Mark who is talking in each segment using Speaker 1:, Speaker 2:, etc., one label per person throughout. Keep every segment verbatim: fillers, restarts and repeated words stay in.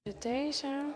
Speaker 1: Deze.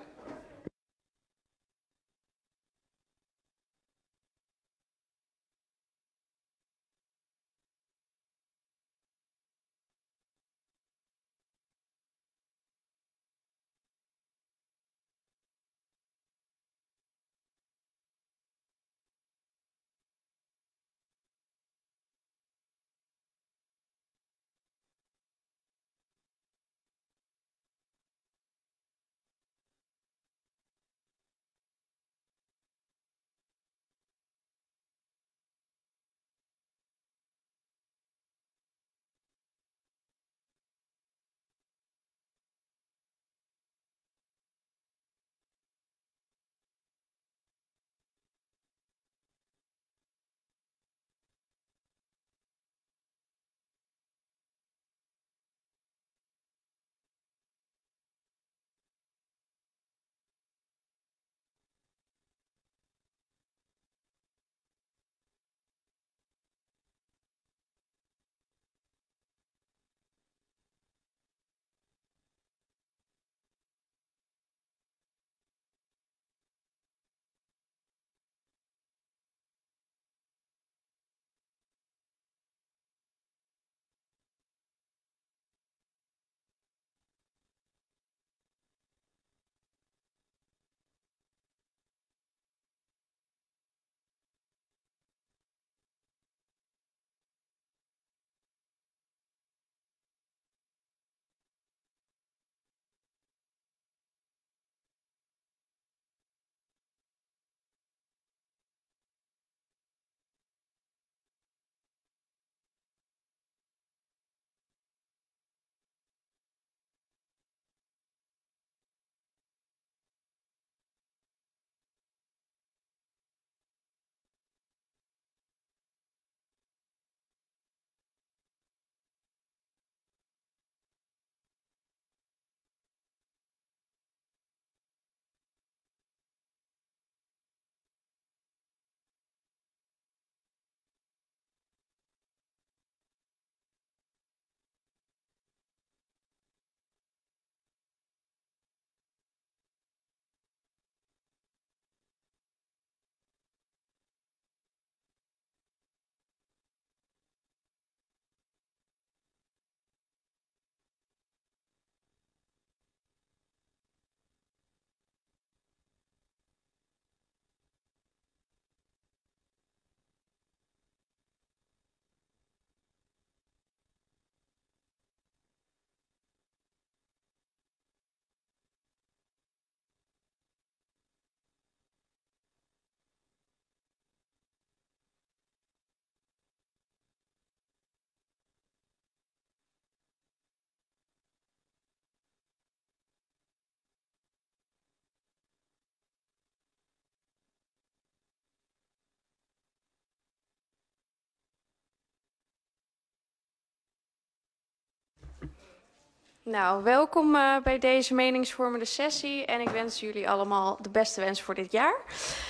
Speaker 1: Nou, welkom uh, bij deze meningsvormende sessie en ik wens jullie allemaal de beste wens voor dit jaar.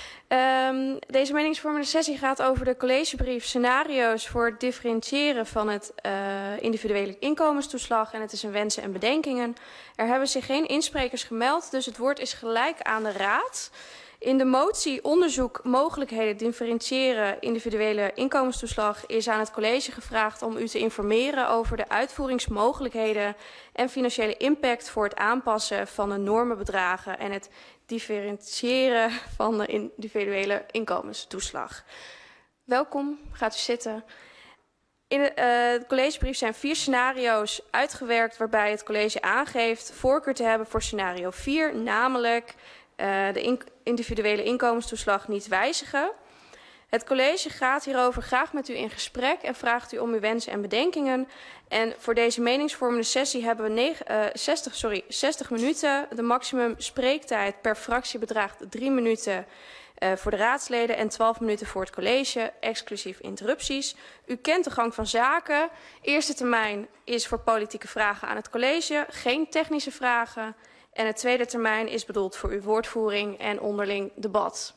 Speaker 1: Um, deze meningsvormende sessie gaat over de collegebrief scenario's voor het differentiëren van het uh, individuele inkomenstoeslag en het is een wensen en bedenkingen. Er hebben zich geen insprekers gemeld, dus het woord is gelijk aan de raad. In de motie onderzoek mogelijkheden differentiëren individuele inkomenstoeslag is aan het college gevraagd om u te informeren over de uitvoeringsmogelijkheden en financiële impact voor het aanpassen van de normenbedragen en het differentiëren van de individuele inkomenstoeslag. Welkom, gaat u zitten. In de uh, collegebrief zijn vier scenario's uitgewerkt waarbij het college aangeeft voorkeur te hebben voor scenario vier, namelijk uh, de in individuele inkomenstoeslag niet wijzigen. Het college gaat hierover graag met u in gesprek en vraagt u om uw wensen en bedenkingen. En voor deze meningsvormende sessie hebben we negen, uh, zestig, sorry, zestig minuten. De maximum spreektijd per fractie bedraagt drie minuten uh, voor de raadsleden en twaalf minuten voor het college, exclusief interrupties. U kent de gang van zaken. Eerste termijn is voor politieke vragen aan het college, geen technische vragen. En het tweede termijn is bedoeld voor uw woordvoering en onderling debat.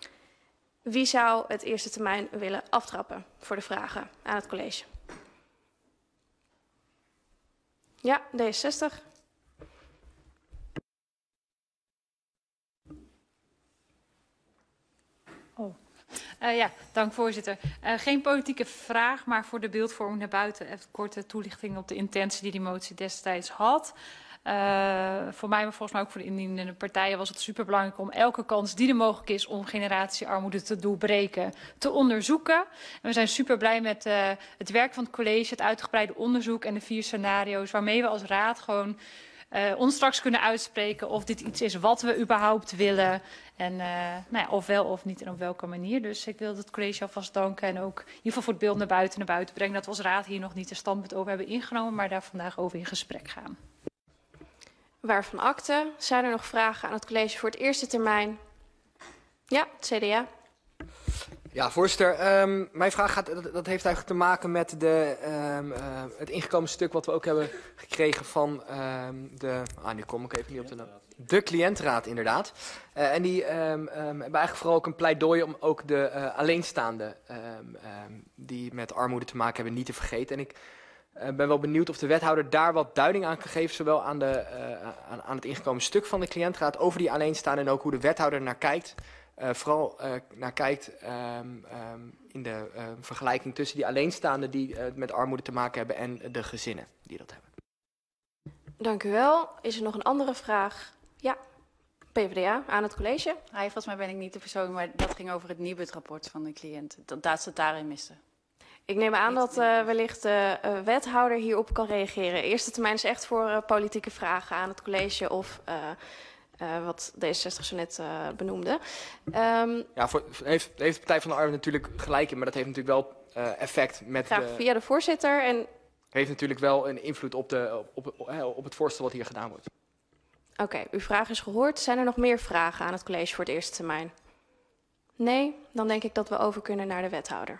Speaker 1: Wie zou het eerste termijn willen aftrappen voor de vragen aan het college? Ja, D zestig.
Speaker 2: Oh. Uh, ja, dank voorzitter. Uh, geen politieke vraag, maar voor de beeldvorming naar buiten. Even korte toelichting op de intentie die die motie destijds had. Uh, voor mij, maar volgens mij ook voor de indienende partijen, was het superbelangrijk om elke kans die er mogelijk is om generatiearmoede te doorbreken, te onderzoeken. En we zijn super blij met uh, het werk van het college, het uitgebreide onderzoek en de vier scenario's, waarmee we als raad gewoon uh, ons straks kunnen uitspreken of dit iets is wat we überhaupt willen. En uh, nou ja, of wel of niet en op welke manier. Dus ik wil het college alvast danken en ook in ieder geval voor het beeld naar buiten naar buiten brengen. Dat we als raad hier nog niet een standpunt over hebben ingenomen, maar daar vandaag over in gesprek gaan.
Speaker 1: Waarvan akte. Zijn er nog vragen aan het college voor het eerste termijn? Ja, het C D A.
Speaker 3: Ja, voorzitter. Um, mijn vraag gaat, dat, dat heeft eigenlijk te maken met de, um, uh, het ingekomen stuk wat we ook hebben gekregen van um, de... Ah, nu kom ik even niet op de naam. De cliëntenraad, inderdaad. Uh, en die um, um, hebben eigenlijk vooral ook een pleidooi om ook de uh, alleenstaanden um, um, die met armoede te maken hebben niet te vergeten. En ik uh, ben wel benieuwd of de wethouder daar wat duiding aan kan geven, zowel aan, de, uh, aan, aan het ingekomen stuk van de cliëntenraad over die alleenstaanden en ook hoe de wethouder naar kijkt. Uh, vooral uh, naar kijkt um, um, in de uh, vergelijking tussen die alleenstaanden die uh, met armoede te maken hebben en de gezinnen die dat hebben.
Speaker 1: Dank u wel. Is er nog een andere vraag? Ja, P v d A aan het college.
Speaker 4: Ah, volgens mij ben ik niet de persoon, maar dat ging over het Nibud-rapport van de cliënt. Dat, dat ze het daarin misten.
Speaker 1: Ik neem aan dat uh, wellicht de uh, wethouder hierop kan reageren. Eerste termijn is echt voor uh, politieke vragen aan het college of... Uh, Uh, wat D zesenzestig zo net uh, benoemde. Um,
Speaker 3: ja, voor, heeft, heeft de Partij van de Arbeid natuurlijk gelijk in, maar dat heeft natuurlijk wel uh, effect met...
Speaker 1: Graag
Speaker 3: de,
Speaker 1: via de voorzitter. En...
Speaker 3: heeft natuurlijk wel een invloed op, de, op, op, op het voorstel wat hier gedaan wordt.
Speaker 1: Oké, okay, uw vraag is gehoord. Zijn er nog meer vragen aan het college voor het eerste termijn? Nee? Dan denk ik dat we over kunnen naar de wethouder.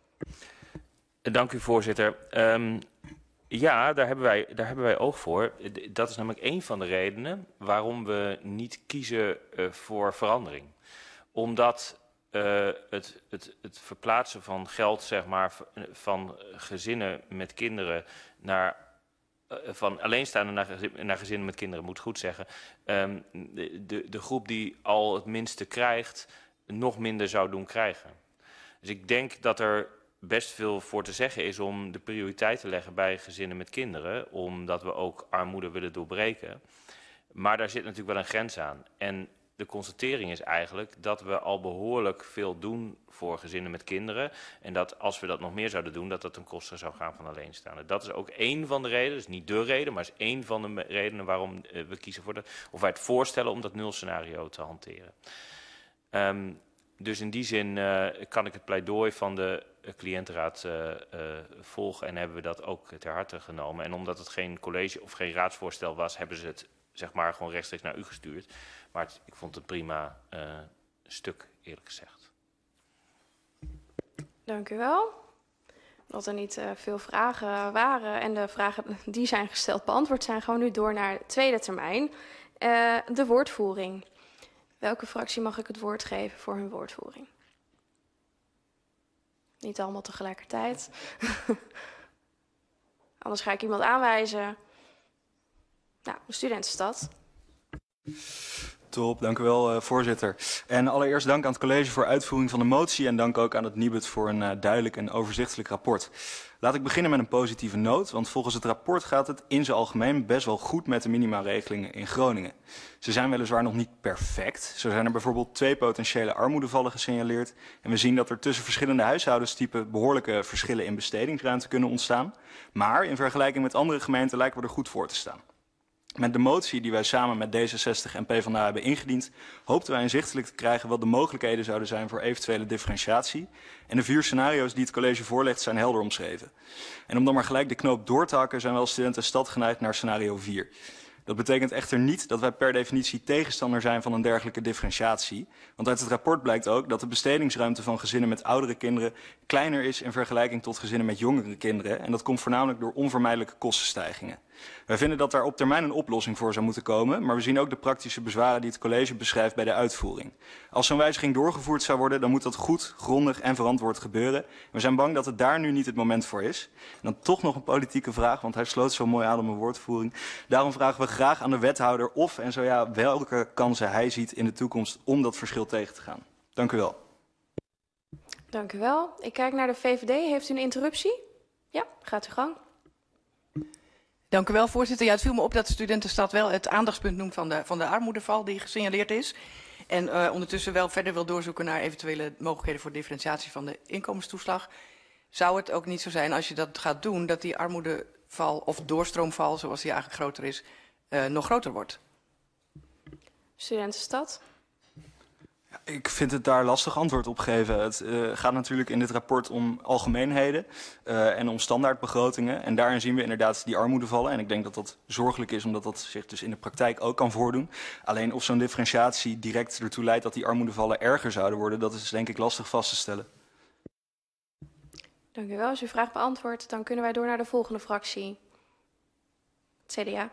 Speaker 5: Dank u, voorzitter. Um, Ja, daar hebben, wij, daar hebben wij oog voor. Dat is namelijk een van de redenen waarom we niet kiezen uh, voor verandering. Omdat uh, het, het, het verplaatsen van geld, zeg maar, van gezinnen met kinderen naar... Uh, van alleenstaanden naar, gezin, naar gezinnen met kinderen, moet ik goed zeggen. Um, de, de, de groep die al het minste krijgt, nog minder zou doen krijgen. Dus ik denk dat er best veel voor te zeggen is om de prioriteit te leggen bij gezinnen met kinderen, omdat we ook armoede willen doorbreken. Maar daar zit natuurlijk wel een grens aan. En de constatering is eigenlijk dat we al behoorlijk veel doen voor gezinnen met kinderen. En dat als we dat nog meer zouden doen, dat dat ten koste zou gaan van alleenstaanden. Dat is ook één van de redenen, dus niet de reden, maar is één van de redenen waarom we kiezen voor de, of wij het voorstellen om dat nulscenario te hanteren. Um, Dus in die zin uh, kan ik het pleidooi van de uh, cliëntenraad uh, uh, volgen en hebben we dat ook ter harte genomen. En omdat het geen college of geen raadsvoorstel was, hebben ze het zeg maar gewoon rechtstreeks naar u gestuurd. Maar het, ik vond het prima uh, stuk, eerlijk gezegd.
Speaker 1: Dank u wel. Dat er niet uh, veel vragen waren en de vragen die zijn gesteld beantwoord zijn, gaan we nu door naar het tweede termijn. Uh, de woordvoering. Welke fractie mag ik het woord geven voor hun woordvoering? Niet allemaal tegelijkertijd. Anders ga ik iemand aanwijzen. Nou, de Studentenstad.
Speaker 6: Top, dank u wel, uh, voorzitter. En allereerst dank aan het college voor uitvoering van de motie en dank ook aan het Nibud voor een uh, duidelijk en overzichtelijk rapport. Laat ik beginnen met een positieve noot, want volgens het rapport gaat het in zijn algemeen best wel goed met de minimaregelingen in Groningen. Ze zijn weliswaar nog niet perfect. Zo zijn er bijvoorbeeld twee potentiële armoedevallen gesignaleerd en we zien dat er tussen verschillende huishoudenstypen behoorlijke verschillen in bestedingsruimte kunnen ontstaan. Maar in vergelijking met andere gemeenten lijken we er goed voor te staan. Met de motie die wij samen met D zesenzestig en PvdA hebben ingediend, hoopten wij inzichtelijk te krijgen wat de mogelijkheden zouden zijn voor eventuele differentiatie. En de vier scenario's die het college voorlegt zijn helder omschreven. En om dan maar gelijk de knoop door te hakken zijn wij als Studentenstad geneigd naar scenario vier. Dat betekent echter niet dat wij per definitie tegenstander zijn van een dergelijke differentiatie. Want uit het rapport blijkt ook dat de bestedingsruimte van gezinnen met oudere kinderen kleiner is in vergelijking tot gezinnen met jongere kinderen. En dat komt voornamelijk door onvermijdelijke kostenstijgingen. Wij vinden dat daar op termijn een oplossing voor zou moeten komen, maar we zien ook de praktische bezwaren die het college beschrijft bij de uitvoering. Als zo'n wijziging doorgevoerd zou worden, dan moet dat goed, grondig en verantwoord gebeuren. We zijn bang dat het daar nu niet het moment voor is. En dan toch nog een politieke vraag, want hij sloot zo mooi aan op mijn woordvoering. Daarom vragen we graag aan de wethouder of en zo ja, welke kansen hij ziet in de toekomst om dat verschil tegen te gaan. Dank u wel.
Speaker 1: Dank u wel. Ik kijk naar de V V D. Heeft u een interruptie? Ja, gaat uw gang.
Speaker 7: Dank u wel, voorzitter. Ja, het viel me op dat de Studentenstad wel het aandachtspunt noemt van de, van de armoedeval die gesignaleerd is. En uh, ondertussen wel verder wil doorzoeken naar eventuele mogelijkheden voor differentiatie van de inkomenstoeslag. Zou het ook niet zo zijn als je dat gaat doen, dat die armoedeval of doorstroomval, zoals die eigenlijk groter is, uh, nog groter wordt?
Speaker 1: Studentenstad.
Speaker 6: Ik vind het daar lastig antwoord op geven. Het uh, gaat natuurlijk in dit rapport om algemeenheden uh, en om standaardbegrotingen. En daarin zien we inderdaad die armoedevallen. En ik denk dat dat zorgelijk is, omdat dat zich dus in de praktijk ook kan voordoen. Alleen of zo'n differentiatie direct ertoe leidt dat die armoedevallen erger zouden worden, dat is denk ik lastig vast te stellen.
Speaker 1: Dank u wel. Als u vraag beantwoordt, dan kunnen wij door naar de volgende fractie. Het C D A.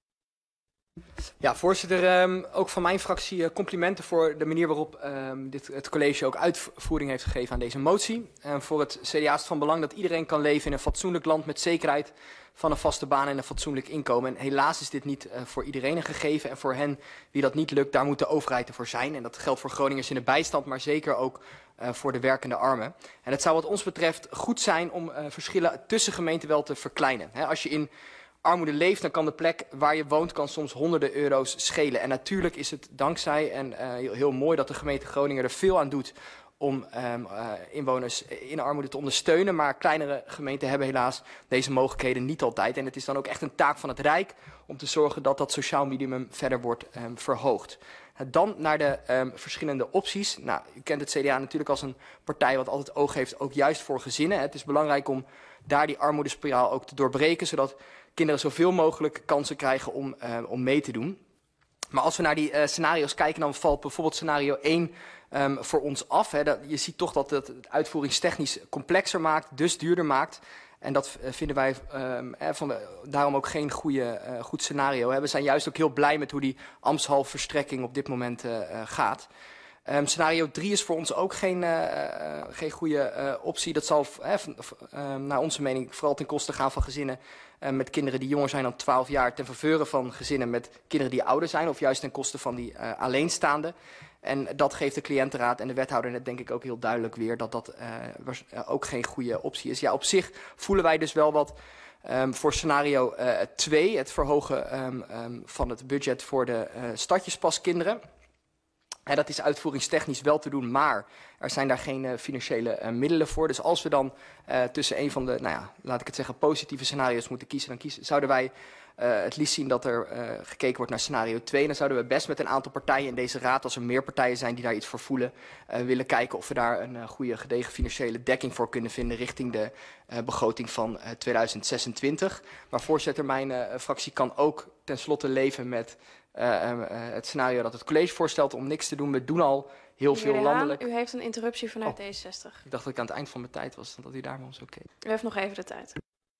Speaker 3: Ja, voorzitter, um, ook van mijn fractie uh, complimenten voor de manier waarop um, dit, het college ook uitvoering heeft gegeven aan deze motie. Uh, voor het C D A is het van belang dat iedereen kan leven in een fatsoenlijk land met zekerheid van een vaste baan en een fatsoenlijk inkomen. En helaas is dit niet uh, voor iedereen een gegeven. En voor hen wie dat niet lukt, daar moet de overheid ervoor zijn. En dat geldt voor Groningers in de bijstand, maar zeker ook uh, voor de werkende armen. En het zou wat ons betreft goed zijn om uh, verschillen tussen gemeenten wel te verkleinen. He, als je in armoede leeft, dan kan de plek waar je woont kan soms honderden euro's schelen. En natuurlijk is het dankzij en uh, heel, heel mooi dat de gemeente Groningen er veel aan doet om um, uh, inwoners in armoede te ondersteunen. Maar kleinere gemeenten hebben helaas deze mogelijkheden niet altijd. En het is dan ook echt een taak van het Rijk om te zorgen dat dat sociaal minimum verder wordt um, verhoogd. Dan naar de um, verschillende opties. Nou, u kent het C D A natuurlijk als een partij wat altijd oog heeft, ook juist voor gezinnen. Het is belangrijk om daar die armoedespiraal ook te doorbreken, zodat kinderen zoveel mogelijk kansen krijgen om, uh, om mee te doen. Maar als we naar die uh, scenario's kijken, dan valt bijvoorbeeld scenario één um, voor ons af. Hè. Dat, je ziet toch dat het uitvoeringstechnisch complexer maakt, dus duurder maakt. En dat uh, vinden wij um, eh, van, uh, daarom ook geen goede, uh, goed scenario. Hè. We zijn juist ook heel blij met hoe die ambtshalverstrekking op dit moment uh, uh, gaat. Um, scenario drie is voor ons ook geen, uh, uh, geen goede uh, optie. Dat zal uh, uh, naar onze mening vooral ten koste gaan van gezinnen uh, met kinderen die jonger zijn dan twaalf jaar, ten faveur van gezinnen met kinderen die ouder zijn, of juist ten koste van die uh, alleenstaanden. En dat geeft de cliëntenraad en de wethouder net denk ik ook heel duidelijk weer dat dat uh, ook geen goede optie is. Ja, op zich voelen wij dus wel wat um, voor scenario twee, uh, het verhogen um, um, van het budget voor de uh, stadjespaskinderen. En dat is uitvoeringstechnisch wel te doen, maar er zijn daar geen uh, financiële uh, middelen voor. Dus als we dan uh, tussen een van de, nou ja, laat ik het zeggen, positieve scenario's moeten kiezen, dan kiezen, zouden wij uh, het liefst zien dat er uh, gekeken wordt naar scenario twee. En dan zouden we best met een aantal partijen in deze raad, als er meer partijen zijn die daar iets voor voelen, uh, willen kijken of we daar een uh, goede gedegen financiële dekking voor kunnen vinden richting de uh, begroting van uh, tweeduizend zesentwintig. Maar voorzitter, mijn uh, fractie kan ook tenslotte leven met Uh, uh, uh, het scenario dat het college voorstelt om niks te doen. We doen al heel veel landelijk.
Speaker 1: U heeft een interruptie vanuit
Speaker 3: oh,
Speaker 1: D zestig.
Speaker 3: Ik dacht dat ik aan het eind van mijn tijd was, dat u daar maar ons ook keek.
Speaker 1: U heeft nog even de tijd.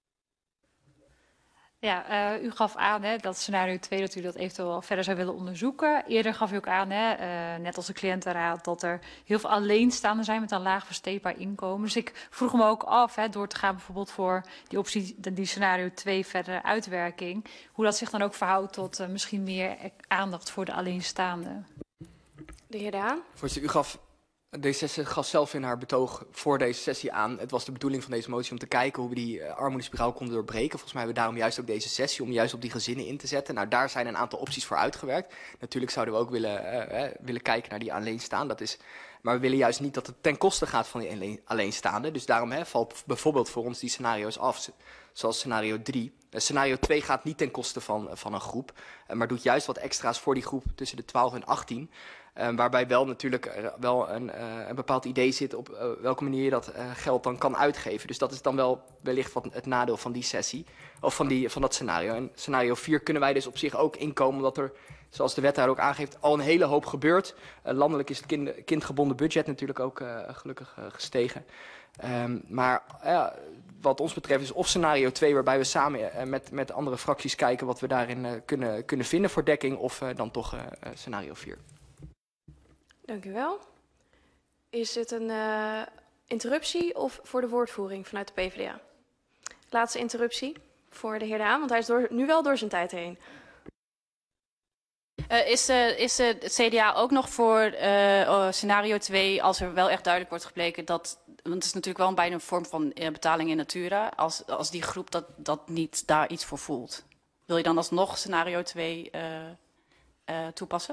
Speaker 2: Ja, uh, u gaf aan, hè, dat scenario twee, dat u dat eventueel verder zou willen onderzoeken. Eerder gaf u ook aan, hè, uh, net als de cliëntenraad, dat er heel veel alleenstaanden zijn met een laag versteekbaar inkomen. Dus ik vroeg me ook af, hè, door te gaan bijvoorbeeld voor die optie, die scenario twee verdere uitwerking, hoe dat zich dan ook verhoudt tot uh, misschien meer aandacht voor de alleenstaanden.
Speaker 1: De heer Daan.
Speaker 3: Voorzitter, u gaf D zestig gaf zelf in haar betoog voor deze sessie aan. Het was de bedoeling van deze motie om te kijken hoe we die uh, armoedespiraal konden doorbreken. Volgens mij hebben we daarom juist ook deze sessie om juist op die gezinnen in te zetten. Nou, daar zijn een aantal opties voor uitgewerkt. Natuurlijk zouden we ook willen, uh, uh, willen kijken naar die alleenstaan. Dat is, maar we willen juist niet dat het ten koste gaat van die alleen, alleenstaande. Dus daarom hè, valt bijvoorbeeld voor ons die scenario's af, zoals scenario drie. Uh, scenario twee gaat niet ten koste van, uh, van een groep, uh, maar doet juist wat extra's voor die groep tussen de twaalf en achttien. Uh, waarbij wel natuurlijk uh, wel een, uh, een bepaald idee zit op uh, welke manier je dat uh, geld dan kan uitgeven. Dus dat is dan wel wellicht wat het nadeel van die sessie, of van, die, van dat scenario. En scenario vier kunnen wij dus op zich ook inkomen, omdat er, zoals de wethouder ook aangeeft, al een hele hoop gebeurt. Uh, landelijk is het kind, kindgebonden budget natuurlijk ook uh, gelukkig uh, gestegen. Um, maar uh, wat ons betreft is of scenario twee, waarbij we samen uh, met, met andere fracties kijken wat we daarin uh, kunnen, kunnen vinden voor dekking, of uh, dan toch uh, uh, scenario vier.
Speaker 1: Dank u wel. Is het een uh, interruptie of voor de woordvoering vanuit de P v d A? Laatste interruptie voor de heer De Haan, want hij is door, nu wel door zijn tijd heen.
Speaker 4: Uh, is uh, is uh, het C D A ook nog voor uh, uh, scenario twee, als er wel echt duidelijk wordt gebleken dat, want het is natuurlijk wel bijna een vorm van uh, betaling in natura, als, als die groep dat, dat niet daar iets voor voelt? Wil je dan alsnog scenario twee uh, uh, toepassen?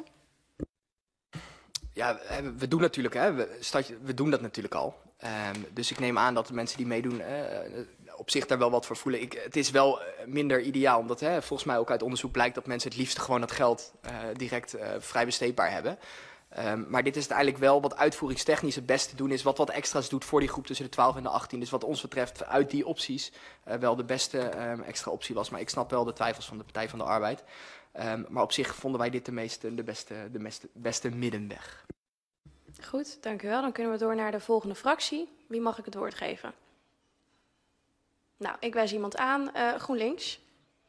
Speaker 3: Ja, we doen natuurlijk, hè, we, stadje, we doen dat natuurlijk al. Um, dus ik neem aan dat de mensen die meedoen uh, op zich daar wel wat voor voelen. Ik, het is wel minder ideaal, omdat hè, volgens mij ook uit onderzoek blijkt dat mensen het liefst gewoon dat geld uh, direct uh, vrij besteedbaar hebben. Um, maar dit is het eigenlijk wel wat uitvoeringstechnisch het beste doen is, wat wat extra's doet voor die groep tussen de twaalf en de achttien. Dus wat ons betreft uit die opties uh, wel de beste um, extra optie was. Maar ik snap wel de twijfels van de Partij van de Arbeid. Um, maar op zich vonden wij dit de, meeste, de, beste, de beste, beste middenweg.
Speaker 1: Goed, dank u wel. Dan kunnen we door naar de volgende fractie. Wie mag ik het woord geven? Nou, ik wijs iemand aan. Uh, GroenLinks.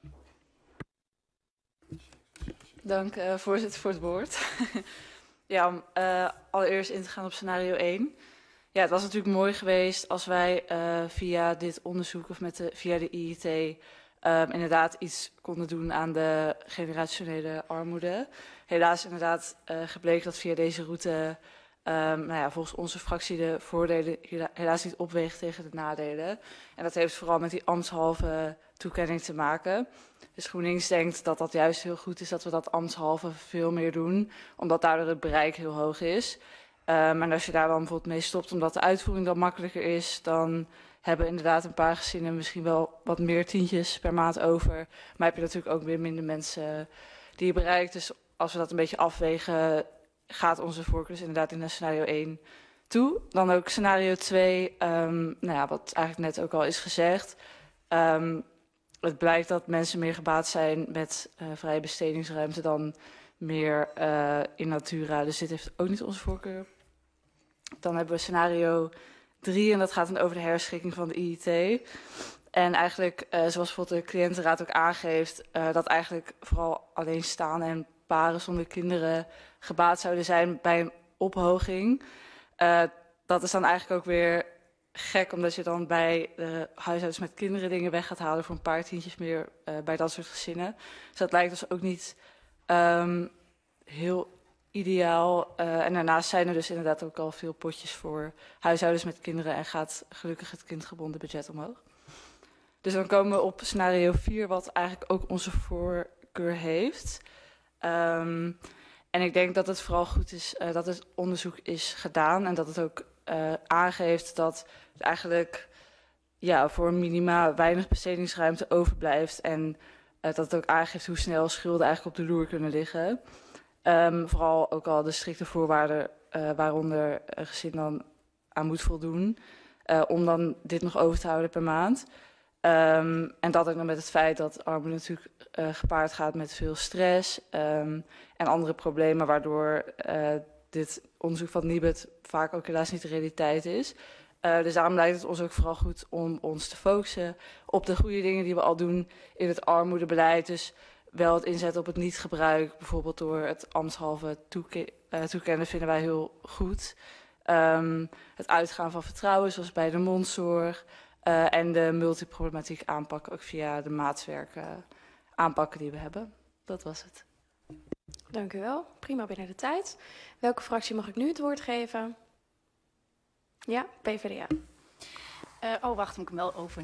Speaker 8: Dank, uh, voorzitter, voor het woord. Ja, om uh, allereerst in te gaan op scenario één. Ja, het was natuurlijk mooi geweest als wij uh, via dit onderzoek of met de, via de I I T uh, inderdaad iets konden doen aan de generationele armoede. Helaas inderdaad uh, gebleken dat via deze route Um, nou ja, volgens onze fractie de voordelen helaas niet opweegt tegen de nadelen. En dat heeft vooral met die ambtshalve toekenning te maken. Dus GroenLinks denkt dat dat juist heel goed is dat we dat ambtshalve veel meer doen, omdat daardoor het bereik heel hoog is. Um, en als je daar dan bijvoorbeeld mee stopt, omdat de uitvoering dan makkelijker is, dan hebben inderdaad een paar gezinnen misschien wel wat meer tientjes per maand over. Maar heb je natuurlijk ook weer minder mensen die je bereikt. Dus als we dat een beetje afwegen, gaat onze voorkeur dus inderdaad in naar scenario één toe. Dan ook scenario twee, um, nou ja, wat eigenlijk net ook al is gezegd. Um, het blijkt dat mensen meer gebaat zijn met uh, vrije bestedingsruimte dan meer uh, in natura. Dus dit heeft ook niet onze voorkeur. Dan hebben we scenario drie en dat gaat dan over de herschikking van de I I T. En eigenlijk, uh, zoals bijvoorbeeld de cliëntenraad ook aangeeft, uh, dat eigenlijk vooral alleenstaande en paren zonder kinderen gebaat zouden zijn bij een ophoging. Uh, dat is dan eigenlijk ook weer gek, omdat je dan bij de huishoudens met kinderen dingen weg gaat halen voor een paar tientjes meer uh, bij dat soort gezinnen. Dus dat lijkt dus ook niet um, heel ideaal. Uh, en daarnaast zijn er dus inderdaad ook al veel potjes voor huishoudens met kinderen en gaat gelukkig het kindgebonden budget omhoog. Dus dan komen we op scenario vier, wat eigenlijk ook onze voorkeur heeft. Um, en ik denk dat het vooral goed is uh, dat het onderzoek is gedaan en dat het ook uh, aangeeft dat het eigenlijk ja, voor minima weinig bestedingsruimte overblijft en uh, dat het ook aangeeft hoe snel schulden eigenlijk op de loer kunnen liggen. Um, vooral ook al de strikte voorwaarden uh, waaronder een gezin dan aan moet voldoen uh, om dan dit nog over te houden per maand. Um, en dat ook nog met het feit dat armoede natuurlijk uh, gepaard gaat met veel stress um, en andere problemen, waardoor uh, dit onderzoek van Nibud vaak ook helaas niet de realiteit is. Uh, dus daarom lijkt het ons ook vooral goed om ons te focussen op de goede dingen die we al doen in het armoedebeleid. Dus wel het inzetten op het niet-gebruik, bijvoorbeeld door het ambtshalve toeke uh, toekennen, vinden wij heel goed. Um, het uitgaan van vertrouwen, zoals bij de mondzorg. Uh, en de multiproblematiek aanpakken, ook via de maatwerken uh, aanpakken die we hebben. Dat was het.
Speaker 1: Dank u wel. Prima binnen de tijd. Welke fractie mag ik nu het woord geven? Ja, P V D A.
Speaker 4: Uh, oh, wacht, moet ik hem wel over.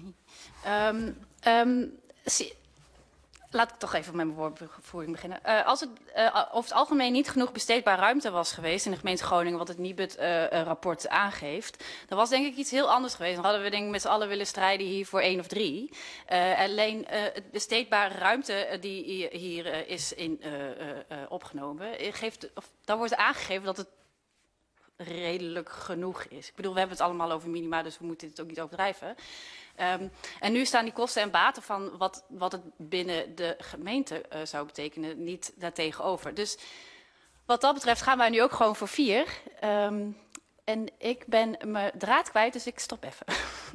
Speaker 4: Um, um, zie, laat ik toch even met mijn woordvoering beginnen. Uh, als het uh, over het algemeen niet genoeg besteedbare ruimte was geweest in de gemeente Groningen, wat het Nibud-rapport uh, aangeeft, dan was denk ik iets heel anders geweest. Dan hadden we denk ik met z'n allen willen strijden hier voor één of drie. Uh, alleen uh, het besteedbare ruimte die hier uh, is in, uh, uh, uh, opgenomen, geeft, of, daar wordt aangegeven dat het redelijk genoeg is. Ik bedoel, we hebben het allemaal over minima, dus we moeten dit ook niet overdrijven. Um, en nu staan die kosten en baten van wat, wat het binnen de gemeente uh, zou betekenen niet daartegenover. Dus wat dat betreft gaan wij nu ook gewoon voor vier. Um, en ik ben mijn draad kwijt, dus ik stop even.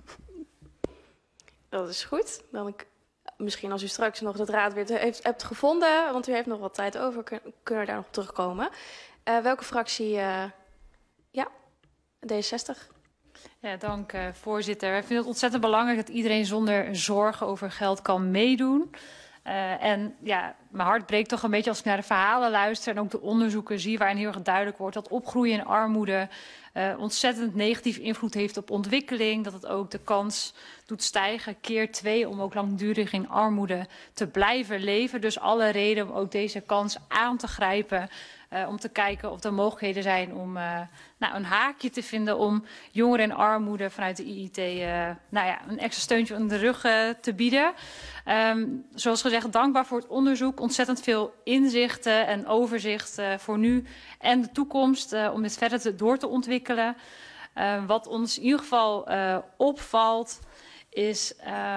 Speaker 1: Dat is goed. Dan ik, misschien als u straks nog de draad weer heeft, hebt gevonden, want u heeft nog wat tijd over, kun, kunnen we daar nog op terugkomen. Uh, welke fractie? Uh, ja, D zestig.
Speaker 2: Ja, dank uh, voorzitter. Wij vinden het ontzettend belangrijk dat iedereen zonder zorgen over geld kan meedoen. Uh, en ja, mijn hart breekt toch een beetje als ik naar de verhalen luister en ook de onderzoeken zie waarin heel erg duidelijk wordt dat opgroeien in armoede uh, ontzettend negatief invloed heeft op ontwikkeling. Dat het ook de kans doet stijgen, keer twee, om ook langdurig in armoede te blijven leven. Dus alle reden om ook deze kans aan te grijpen. Uh, om te kijken of er mogelijkheden zijn om uh, nou, een haakje te vinden om jongeren in armoede vanuit de I I T uh, nou ja, een extra steuntje in de rug uh, te bieden. Um, zoals gezegd, dankbaar voor het onderzoek. Ontzettend veel inzichten en overzicht uh, voor nu en de toekomst uh, om dit verder te, door te ontwikkelen. Uh, wat ons in ieder geval uh, opvalt is...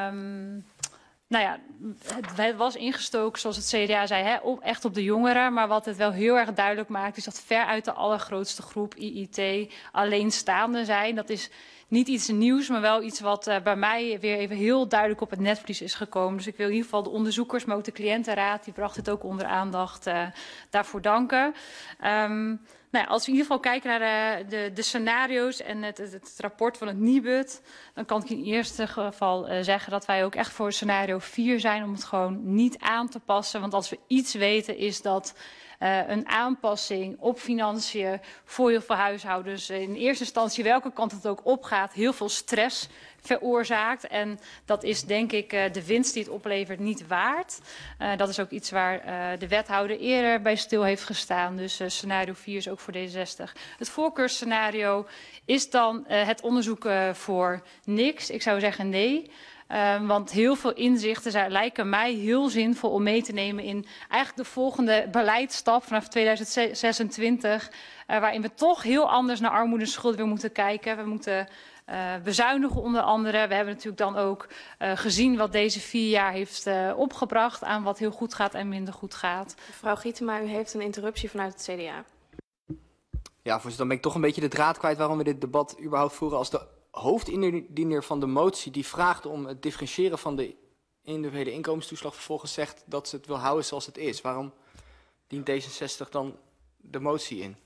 Speaker 2: Um, Nou ja, het was ingestoken, zoals het C D A zei, hè, op, echt op de jongeren. Maar wat het wel heel erg duidelijk maakt, is dat veruit de allergrootste groep I I T alleenstaanden zijn. Dat is niet iets nieuws, maar wel iets wat uh, bij mij weer even heel duidelijk op het netvlies is gekomen. Dus ik wil in ieder geval de onderzoekers, maar ook de cliëntenraad, die bracht het ook onder aandacht, uh, daarvoor danken. Um, Nou ja, als we in ieder geval kijken naar de, de, de scenario's en het, het, het rapport van het Nibud, dan kan ik in eerste geval uh, zeggen dat wij ook echt voor scenario vier zijn om het gewoon niet aan te passen. Want als we iets weten is dat uh, een aanpassing op financiën voor heel veel huishoudens uh, in eerste instantie, welke kant het ook opgaat, heel veel stress veroorzaakt. En dat is denk ik uh, de winst die het oplevert niet waard. Uh, dat is ook iets waar uh, de wethouder eerder bij stil heeft gestaan. Dus uh, scenario vier is ook voor D zestig. Het voorkeursscenario is dan uh, het onderzoeken voor niks. Ik zou zeggen nee. Uh, want heel veel inzichten zijn, lijken mij heel zinvol om mee te nemen in eigenlijk de volgende beleidsstap vanaf tweeduizend zesentwintig. Uh, waarin we toch heel anders naar armoede en schulden weer moeten kijken. We moeten Uh, bezuinigen onder andere. We hebben natuurlijk dan ook uh, gezien wat deze vier jaar heeft uh, opgebracht aan wat heel goed gaat en minder goed gaat.
Speaker 1: Mevrouw Gietema, u heeft een interruptie vanuit het C D A.
Speaker 3: Ja, voorzitter, dan ben ik toch een beetje de draad kwijt waarom we dit debat überhaupt voeren. Als de hoofdindiener van de motie die vraagt om het differentiëren van de individuele inkomenstoeslag vervolgens zegt dat ze het wil houden zoals het is. Waarom dient D zesenzestig dan de motie in?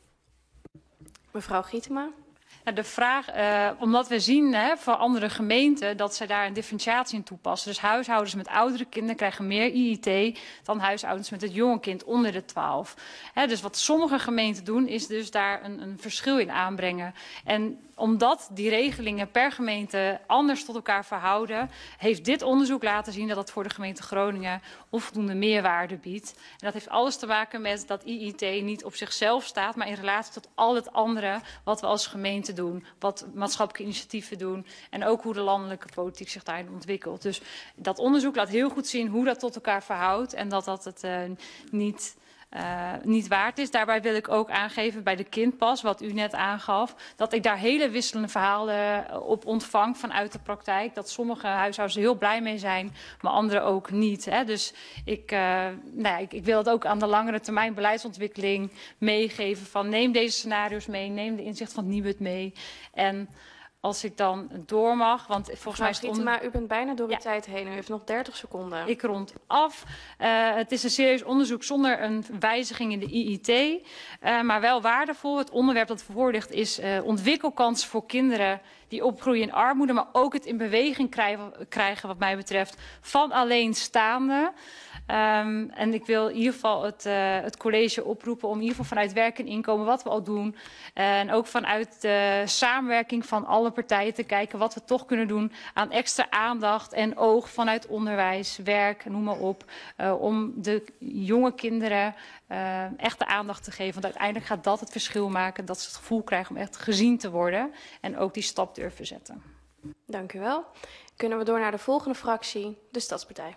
Speaker 1: Mevrouw Gietema.
Speaker 2: De vraag, uh, omdat we zien hè, voor andere gemeenten dat zij daar een differentiatie in toepassen. Dus huishoudens met oudere kinderen krijgen meer I I T dan huishoudens met het jonge kind onder de twaalf. Hè, dus wat sommige gemeenten doen is dus daar een, een verschil in aanbrengen. En omdat die regelingen per gemeente anders tot elkaar verhouden, heeft dit onderzoek laten zien dat het voor de gemeente Groningen onvoldoende meerwaarde biedt. En dat heeft alles te maken met dat I I T niet op zichzelf staat, maar in relatie tot al het andere wat we als gemeente doen, wat maatschappelijke initiatieven doen en ook hoe de landelijke politiek zich daarin ontwikkelt. Dus dat onderzoek laat heel goed zien hoe dat tot elkaar verhoudt en dat dat het uh, niet... Uh, niet waard is. Daarbij wil ik ook aangeven bij de kindpas, wat u net aangaf, dat ik daar hele wisselende verhalen op ontvang vanuit de praktijk. Dat sommige huishoudens er heel blij mee zijn, maar anderen ook niet. Hè. Dus ik, uh, nou ja, ik, ik wil het ook aan de langere termijn beleidsontwikkeling meegeven van neem deze scenario's mee, neem de inzicht van het Nibud mee. En als ik dan door mag, want volgens mij is het...
Speaker 1: Maar u bent bijna door uw
Speaker 2: ja.
Speaker 1: tijd heen. U heeft nog dertig seconden.
Speaker 2: Ik rond af. Uh, het is een serieus onderzoek zonder een wijziging in de I I T. Uh, maar wel waardevol. Het onderwerp dat voor ligt is uh, ontwikkelkans voor kinderen die opgroeien in armoede. Maar ook het in beweging krijgen, krijgen wat mij betreft van alleenstaanden. Um, en ik wil in ieder geval het, uh, het college oproepen om in ieder geval vanuit werk en inkomen wat we al doen. Uh, en ook vanuit de samenwerking van alle partijen te kijken wat we toch kunnen doen aan extra aandacht en oog vanuit onderwijs, werk, noem maar op. Uh, om de jonge kinderen uh, echt de aandacht te geven. Want uiteindelijk gaat dat het verschil maken dat ze het gevoel krijgen om echt gezien te worden. En ook die stap durven zetten.
Speaker 1: Dank u wel. Kunnen we door naar de volgende fractie, de Stadspartij.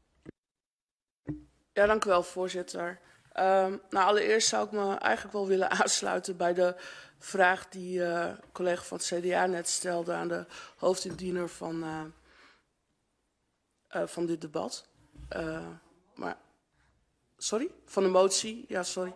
Speaker 9: Ja, dank u wel, voorzitter. Um, nou, allereerst zou ik me eigenlijk wel willen aansluiten bij de vraag die uh, collega van het C D A net stelde aan de hoofdindiener van, uh, uh, van dit debat. Uh, maar, sorry? Van de motie? Ja, sorry.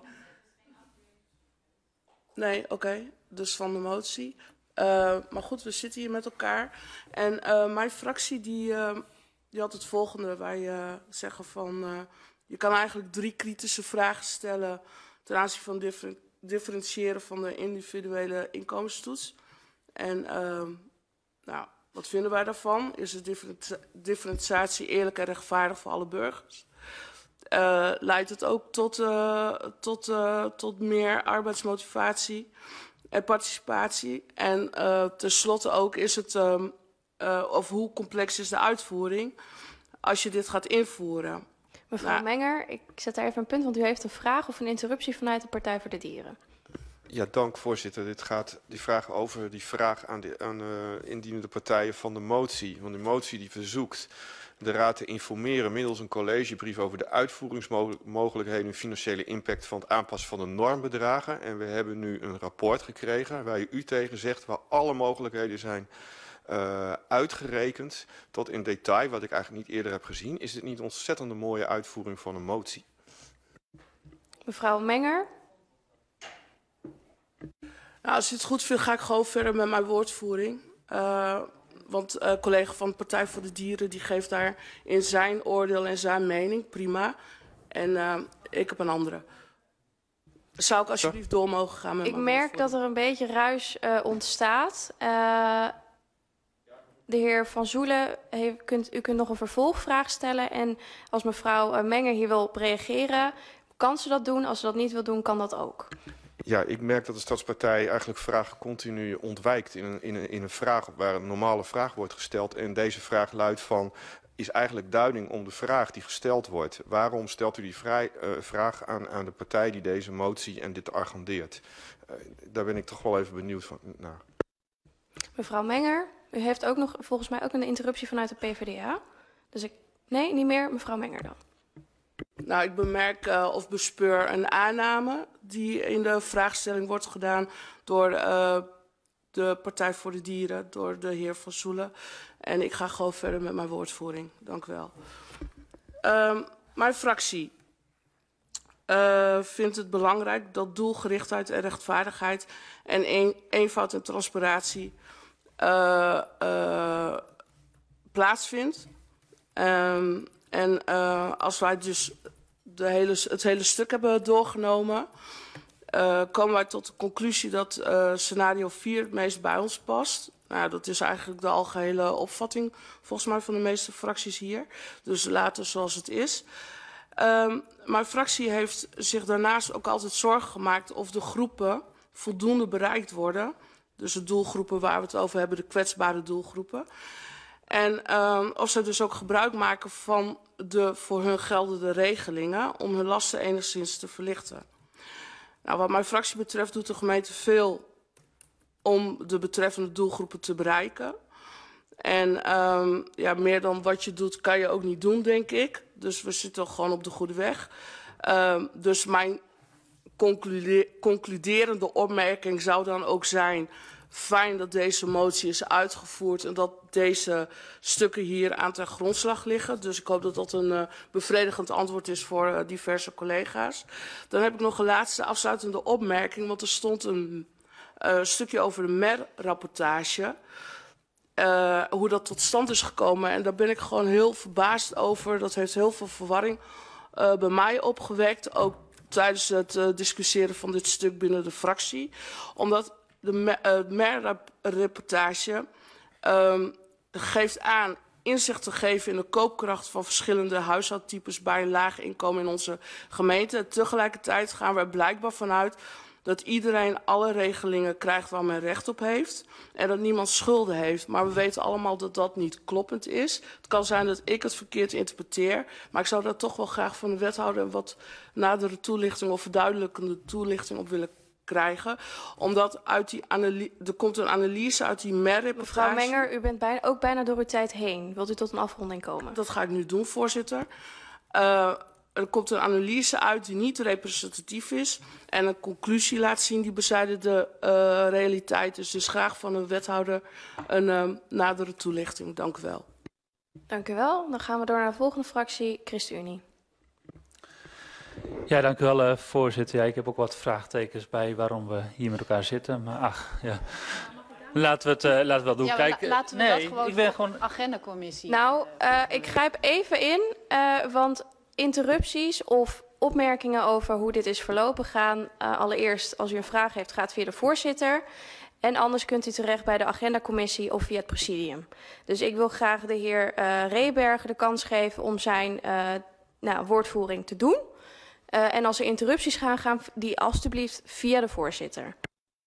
Speaker 9: Nee, oké. Okay. Dus van de motie. Uh, maar goed, we zitten hier met elkaar. En uh, mijn fractie die, uh, die had het volgende. Wij uh, zeggen van... Uh, Je kan eigenlijk drie kritische vragen stellen ten aanzien van differen differentiëren van de individuele inkomenstoets. En uh, nou, wat vinden wij daarvan? Is de differentiatie eerlijk en rechtvaardig voor alle burgers? Uh, leidt het ook tot, uh, tot, uh, tot meer arbeidsmotivatie en participatie. En uh, tenslotte ook is het, um, uh, of hoe complex is de uitvoering als je dit gaat invoeren.
Speaker 1: Mevrouw nou, Menger, ik zet daar even een punt, want u heeft een vraag of een interruptie vanuit de Partij voor de Dieren.
Speaker 10: Ja, dank voorzitter. Dit gaat die vraag over die vraag aan de aan, uh, indienende partijen van de motie. Want de motie die verzoekt de Raad te informeren middels een collegebrief over de uitvoeringsmogelijkheden en financiële impact van het aanpassen van de normbedragen. En we hebben nu een rapport gekregen waar u tegen zegt waar alle mogelijkheden zijn uh, uitgerekend tot in detail, wat ik eigenlijk niet eerder heb gezien. Is dit niet een ontzettende mooie uitvoering van een motie?
Speaker 1: Mevrouw Menger.
Speaker 9: Nou, als u het goed vindt, ga ik gewoon verder met mijn woordvoering. Uh, want uh, collega van de Partij voor de Dieren die geeft daar in zijn oordeel en zijn mening, prima. En uh, ik heb een andere. Zou ik alsjeblieft door mogen gaan met
Speaker 1: ik mijn Ik merk dat er een beetje ruis uh, ontstaat. Uh, de heer Van Zoelen, heeft, kunt, u kunt nog een vervolgvraag stellen. En als mevrouw uh, Menger hier wil op reageren, kan ze dat doen. Als ze dat niet wil doen, kan dat ook.
Speaker 10: Ja, ik merk dat de Stadspartij eigenlijk vragen continu ontwijkt in een, in, een, in een vraag waar een normale vraag wordt gesteld. En deze vraag luidt van, is eigenlijk duiding om de vraag die gesteld wordt. Waarom stelt u die vrij, uh, vraag aan, aan de partij die deze motie en dit agendeert? Uh, daar ben ik toch wel even benieuwd van naar.
Speaker 1: Mevrouw Menger, u heeft ook nog volgens mij ook een interruptie vanuit de P v d A. Dus ik, nee, niet meer. Mevrouw Menger dan.
Speaker 9: Nou, ik bemerk uh, of bespeur een aanname die in de vraagstelling wordt gedaan door uh, de Partij voor de Dieren, door de heer Van Zoelen. En ik ga gewoon verder met mijn woordvoering. Dank u wel. Uh, mijn fractie uh, vindt het belangrijk dat doelgerichtheid en rechtvaardigheid en een, eenvoud en transparantie uh, uh, plaatsvindt. Um, En uh, als wij dus de hele, het hele stuk hebben doorgenomen, uh, komen wij tot de conclusie dat uh, scenario vier het meest bij ons past. Nou, dat is eigenlijk de algehele opvatting volgens mij van de meeste fracties hier. Dus laten zoals het is. Um, mijn fractie heeft zich daarnaast ook altijd zorgen gemaakt of de groepen voldoende bereikt worden. Dus de doelgroepen waar we het over hebben, de kwetsbare doelgroepen. En um, of ze dus ook gebruik maken van de voor hun geldende regelingen om hun lasten enigszins te verlichten. Nou, wat mijn fractie betreft doet de gemeente veel om de betreffende doelgroepen te bereiken. En um, ja, meer dan wat je doet kan je ook niet doen, denk ik. Dus we zitten gewoon op de goede weg. Um, dus mijn conclude concluderende opmerking zou dan ook zijn, fijn dat deze motie is uitgevoerd en dat deze stukken hier aan ten grondslag liggen. Dus ik hoop dat dat een uh, bevredigend antwoord is voor uh, diverse collega's. Dan heb ik nog een laatste afsluitende opmerking, want er stond een uh, stukje over de M E R-rapportage. Uh, hoe dat tot stand is gekomen. En daar ben ik gewoon heel verbaasd over. Dat heeft heel veel verwarring uh, bij mij opgewekt. Ook tijdens het uh, discussiëren van dit stuk binnen de fractie. Omdat de M E R-rapportage um, geeft aan inzicht te geven in de koopkracht van verschillende huishoudtypes bij een laag inkomen in onze gemeente. Tegelijkertijd gaan we er blijkbaar vanuit dat iedereen alle regelingen krijgt waar men recht op heeft en dat niemand schulden heeft. Maar we weten allemaal dat dat niet kloppend is. Het kan zijn dat ik het verkeerd interpreteer, maar ik zou daar toch wel graag van de wethouder een wat nadere toelichting of verduidelijkende toelichting op willen krijgen. Omdat uit die analyse, er komt een analyse uit die M E R-rapportage.
Speaker 1: Mevrouw Menger, u bent bijna, ook bijna door uw tijd heen. Wilt u tot een afronding komen?
Speaker 9: Dat ga ik nu doen, voorzitter. Uh, er komt een analyse uit die niet representatief is en een conclusie laat zien die bezijden de uh, realiteit is. Dus graag van een wethouder een uh, nadere toelichting. Dank u wel.
Speaker 1: Dank u wel. Dan gaan we door naar de volgende fractie, ChristenUnie.
Speaker 11: Ja, dank u wel, uh, voorzitter. Ja, ik heb ook wat vraagtekens bij waarom we hier met elkaar zitten. Maar ach, ja. Laten we het, uh, laten we het wel doen.
Speaker 4: Ja,
Speaker 11: Kijk,
Speaker 4: la laten we
Speaker 11: nee,
Speaker 4: dat gewoon
Speaker 11: ik ben
Speaker 4: voor
Speaker 11: gewoon...
Speaker 4: agendacommissie.
Speaker 1: Nou, uh, ik grijp even in, uh, want interrupties of opmerkingen over hoe dit is verlopen gaan. Uh, allereerst, als u een vraag heeft, gaat via de voorzitter. En anders kunt u terecht bij de agendacommissie of via het presidium. Dus ik wil graag de heer uh, Rebergen de kans geven om zijn uh, nou, woordvoering te doen. Uh, en als er interrupties gaan, gaan die alstublieft via de voorzitter.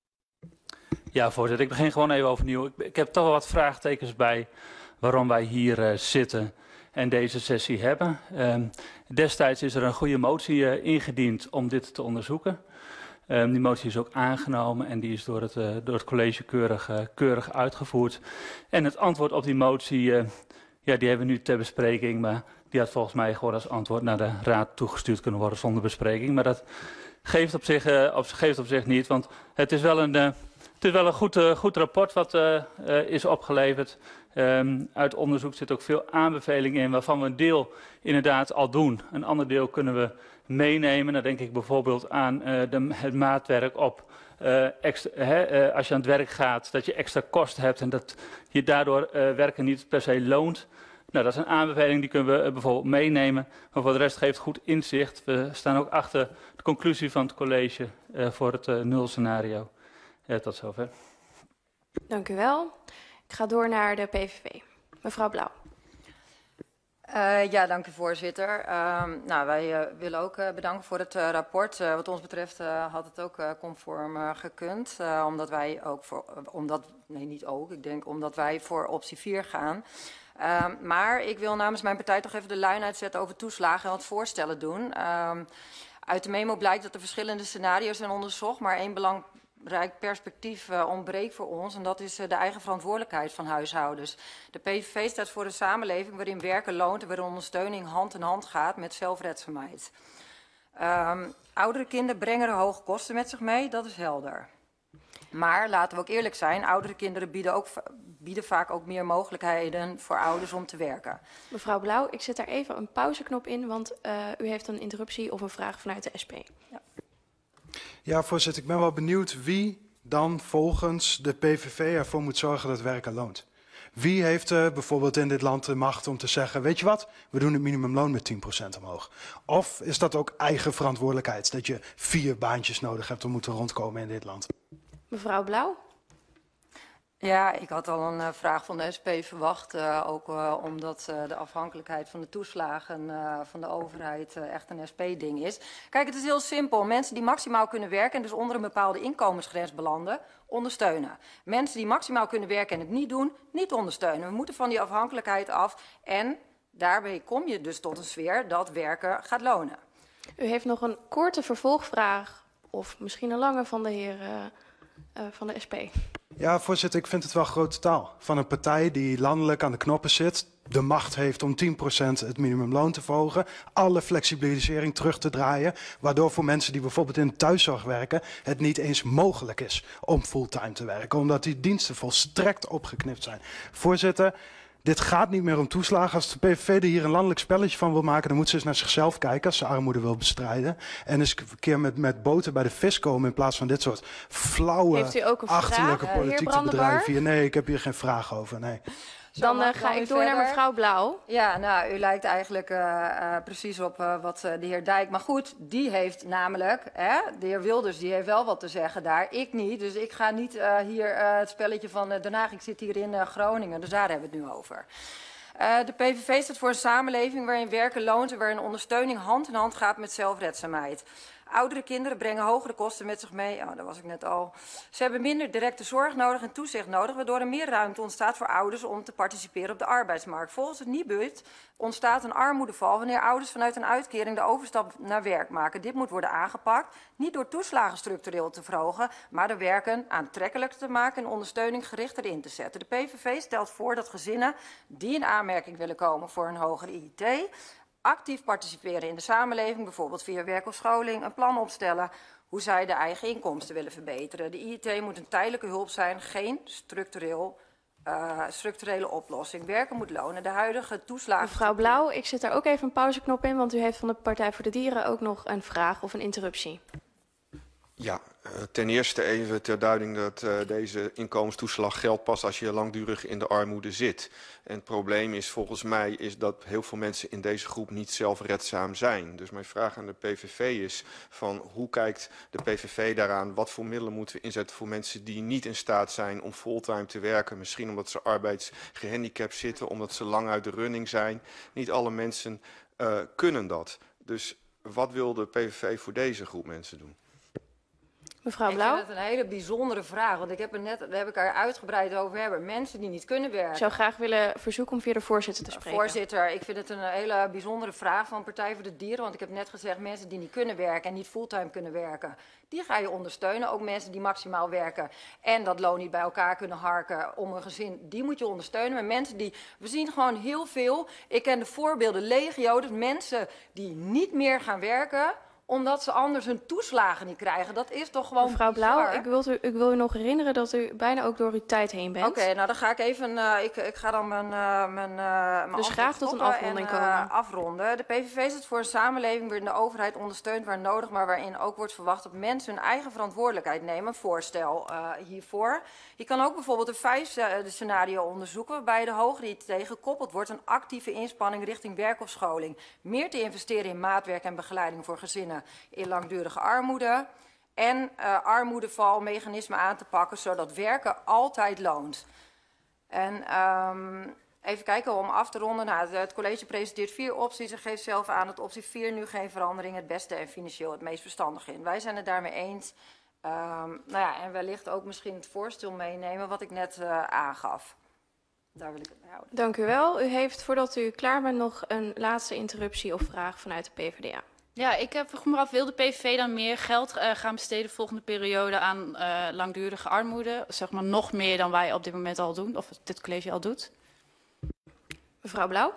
Speaker 11: Ja, voorzitter, ik begin gewoon even overnieuw. Ik, ik heb toch wel wat vraagtekens bij waarom wij hier uh, zitten en deze sessie hebben. Uh, destijds is er een goede motie uh, ingediend om dit te onderzoeken. Um, die motie is ook aangenomen en die is door het, uh, door het college keurig, uh, keurig uitgevoerd. En het antwoord op die motie, uh, ja, die hebben we nu ter bespreking, maar die had volgens mij gewoon als antwoord naar de raad toegestuurd kunnen worden zonder bespreking. Maar dat geeft op zich, uh, op, geeft op zich niet, want het is wel een, uh, het is wel een goed, uh, goed rapport wat uh, uh, is opgeleverd. Um, uit onderzoek zit ook veel aanbevelingen in, waarvan we een deel inderdaad al doen. Een ander deel kunnen we meenemen. Dan denk ik bijvoorbeeld aan uh, de, het maatwerk op uh, extra, hè, uh, als je aan het werk gaat, dat je extra kosten hebt en dat je daardoor uh, werken niet per se loont. Nou, dat is een aanbeveling, die kunnen we uh, bijvoorbeeld meenemen. Maar voor de rest geeft goed inzicht. We staan ook achter de conclusie van het college uh, voor het uh, nulscenario. Uh, tot zover.
Speaker 1: Dank u wel. Ik ga door naar de P V V. Mevrouw Blauw.
Speaker 12: Uh, ja, dank u voorzitter. Uh, nou, wij uh, willen ook uh, bedanken voor het uh, rapport. Uh, wat ons betreft uh, had het ook uh, conform uh, gekund. Uh, omdat wij ook voor, uh, omdat, nee niet ook, ik denk omdat wij voor optie vier gaan. Uh, maar ik wil namens mijn partij toch even de lijn uitzetten over toeslagen en wat voorstellen doen. Uh, uit de memo blijkt dat er verschillende scenario's zijn onderzocht, maar één belangrijk perspectief uh, ontbreekt voor ons en dat is uh, de eigen verantwoordelijkheid van huishoudens. De P V V staat voor een samenleving waarin werken loont en waarin ondersteuning hand in hand gaat met zelfredzaamheid. Um, oudere kinderen brengen er hoge kosten met zich mee, dat is helder. Maar laten we ook eerlijk zijn, oudere kinderen bieden, ook, bieden vaak ook meer mogelijkheden voor ouders om te werken.
Speaker 1: Mevrouw Blauw, ik zet daar even een pauzeknop in, want uh, u heeft een interruptie of een vraag vanuit de S P. Ja.
Speaker 13: Ja, voorzitter, ik ben wel benieuwd wie dan volgens de P V V ervoor moet zorgen dat werken loont. Wie heeft uh, bijvoorbeeld in dit land de macht om te zeggen, weet je wat, we doen het minimumloon met tien procent omhoog. Of is dat ook eigen verantwoordelijkheid, dat je vier baantjes nodig hebt om moeten rondkomen in dit land?
Speaker 1: Mevrouw Blauw.
Speaker 12: Ja, ik had al een uh, vraag van de S P verwacht, uh, ook uh, omdat uh, de afhankelijkheid van de toeslagen uh, van de overheid uh, echt een S P-ding is. Kijk, het is heel simpel. Mensen die maximaal kunnen werken en dus onder een bepaalde inkomensgrens belanden, ondersteunen. Mensen die maximaal kunnen werken en het niet doen, niet ondersteunen. We moeten van die afhankelijkheid af en daarbij kom je dus tot een sfeer dat werken gaat lonen.
Speaker 1: U heeft nog een korte vervolgvraag of misschien een lange van de heer uh, uh, van de S P.
Speaker 13: Ja, voorzitter, ik vind het wel grote taal. Van een partij die landelijk aan de knoppen zit, de macht heeft om tien procent het minimumloon te verhogen, alle flexibilisering terug te draaien, waardoor voor mensen die bijvoorbeeld in de thuiszorg werken, het niet eens mogelijk is om fulltime te werken, omdat die diensten volstrekt opgeknipt zijn. Voorzitter, dit gaat niet meer om toeslagen. Als de P V V er hier een landelijk spelletje van wil maken, dan moet ze eens naar zichzelf kijken als ze armoede wil bestrijden. En eens een keer met, met boten bij de vis komen in plaats van dit soort flauwe, achterlijke
Speaker 1: vraag,
Speaker 13: politiek te bedrijven hier. Nee, ik heb hier geen vraag over, nee.
Speaker 1: Dan uh, ga ik door verder naar mevrouw Blauw.
Speaker 12: Ja, nou, u lijkt eigenlijk uh, uh, precies op uh, wat uh, de heer Dijk. Maar goed, die heeft namelijk, hè, de heer Wilders, die heeft wel wat te zeggen daar. Ik niet, dus ik ga niet uh, hier uh, het spelletje van uh, Den Haag. Ik zit hier in uh, Groningen, dus daar hebben we het nu over. Uh, de P V V staat voor een samenleving waarin werken loont en waarin ondersteuning hand in hand gaat met zelfredzaamheid. Oudere kinderen brengen hogere kosten met zich mee. Oh, dat was ik net al. Ze hebben minder directe zorg nodig en toezicht nodig, waardoor er meer ruimte ontstaat voor ouders om te participeren op de arbeidsmarkt. Volgens het Nibud ontstaat een armoedeval wanneer ouders vanuit een uitkering de overstap naar werk maken. Dit moet worden aangepakt, niet door toeslagen structureel te verhogen, maar door werken aantrekkelijker te maken en ondersteuning gerichter in te zetten. De P V V stelt voor dat gezinnen die in aanmerking willen komen voor een hogere I T, actief participeren in de samenleving, bijvoorbeeld via werk of scholing, een plan opstellen hoe zij de eigen inkomsten willen verbeteren. De I T moet een tijdelijke hulp zijn, geen structureel, uh, structurele oplossing. Werken moet lonen. De huidige toeslagen...
Speaker 1: Mevrouw Blauw, ik zet daar ook even een pauzeknop in, want u heeft van de Partij voor de Dieren ook nog een vraag of een interruptie.
Speaker 10: Ja, ten eerste even ter duiding dat uh, deze inkomenstoeslag geldt pas als je langdurig in de armoede zit. En het probleem is volgens mij is dat heel veel mensen in deze groep niet zelfredzaam zijn. Dus mijn vraag aan de P V V is van hoe kijkt de P V V daaraan? Wat voor middelen moeten we inzetten voor mensen die niet in staat zijn om fulltime te werken? Misschien omdat ze arbeidsgehandicapt zitten, omdat ze lang uit de running zijn. Niet alle mensen uh, kunnen dat. Dus wat wil de P V V voor deze groep mensen doen?
Speaker 1: Mevrouw Blauw?
Speaker 12: Ik vind het een hele bijzondere vraag, want ik heb er net, daar heb ik er uitgebreid over hebben. Mensen die niet kunnen werken.
Speaker 1: Ik zou graag willen verzoeken om via de voorzitter te spreken.
Speaker 12: Voorzitter, ik vind het een hele bijzondere vraag van Partij voor de Dieren. Want ik heb net gezegd, mensen die niet kunnen werken en niet fulltime kunnen werken, die ga je ondersteunen. Ook mensen die maximaal werken en dat loon niet bij elkaar kunnen harken om een gezin, die moet je ondersteunen. Maar mensen die, we zien gewoon heel veel, ik ken de voorbeelden legio, dus mensen die niet meer gaan werken omdat ze anders hun toeslagen niet krijgen. Dat is toch gewoon
Speaker 1: Mevrouw
Speaker 12: bizar.
Speaker 1: Blauw, ik wil, u, ik wil u nog herinneren dat u bijna ook door uw tijd heen bent.
Speaker 12: Oké, okay, nou dan ga ik even, uh, ik, ik ga dan mijn, uh, mijn, uh, mijn
Speaker 1: Dus graag tot een afronding
Speaker 12: en, uh,
Speaker 1: komen.
Speaker 12: afronden. De P V V zit voor een samenleving waarin de overheid ondersteunt waar nodig, maar waarin ook wordt verwacht dat mensen hun eigen verantwoordelijkheid nemen. Een voorstel uh, hiervoor. Je kan ook bijvoorbeeld een vijf scenario onderzoeken waarbij de hogere I T gekoppeld wordt aan actieve inspanning richting werk of scholing. Meer te investeren in maatwerk en begeleiding voor gezinnen in langdurige armoede. En uh, armoedevalmechanismen aan te pakken, zodat werken altijd loont. En um, even kijken om af te ronden. Nou, het college presenteert vier opties en geeft zelf aan dat optie vier nu geen verandering het beste en financieel het meest verstandig in. Wij zijn het daarmee eens. Um, nou ja, en wellicht ook misschien het voorstel meenemen wat ik net uh, aangaf. Daar wil ik het bij houden.
Speaker 1: Dank u wel. U heeft, voordat u klaar bent, nog een laatste interruptie of vraag vanuit de P V D A.
Speaker 4: Ja, ik heb vroeg me af, wil de P V V dan meer geld uh, gaan besteden volgende periode aan uh, langdurige armoede? Zeg maar nog meer dan wij op dit moment al doen, of dit college al doet?
Speaker 1: Mevrouw Blauw?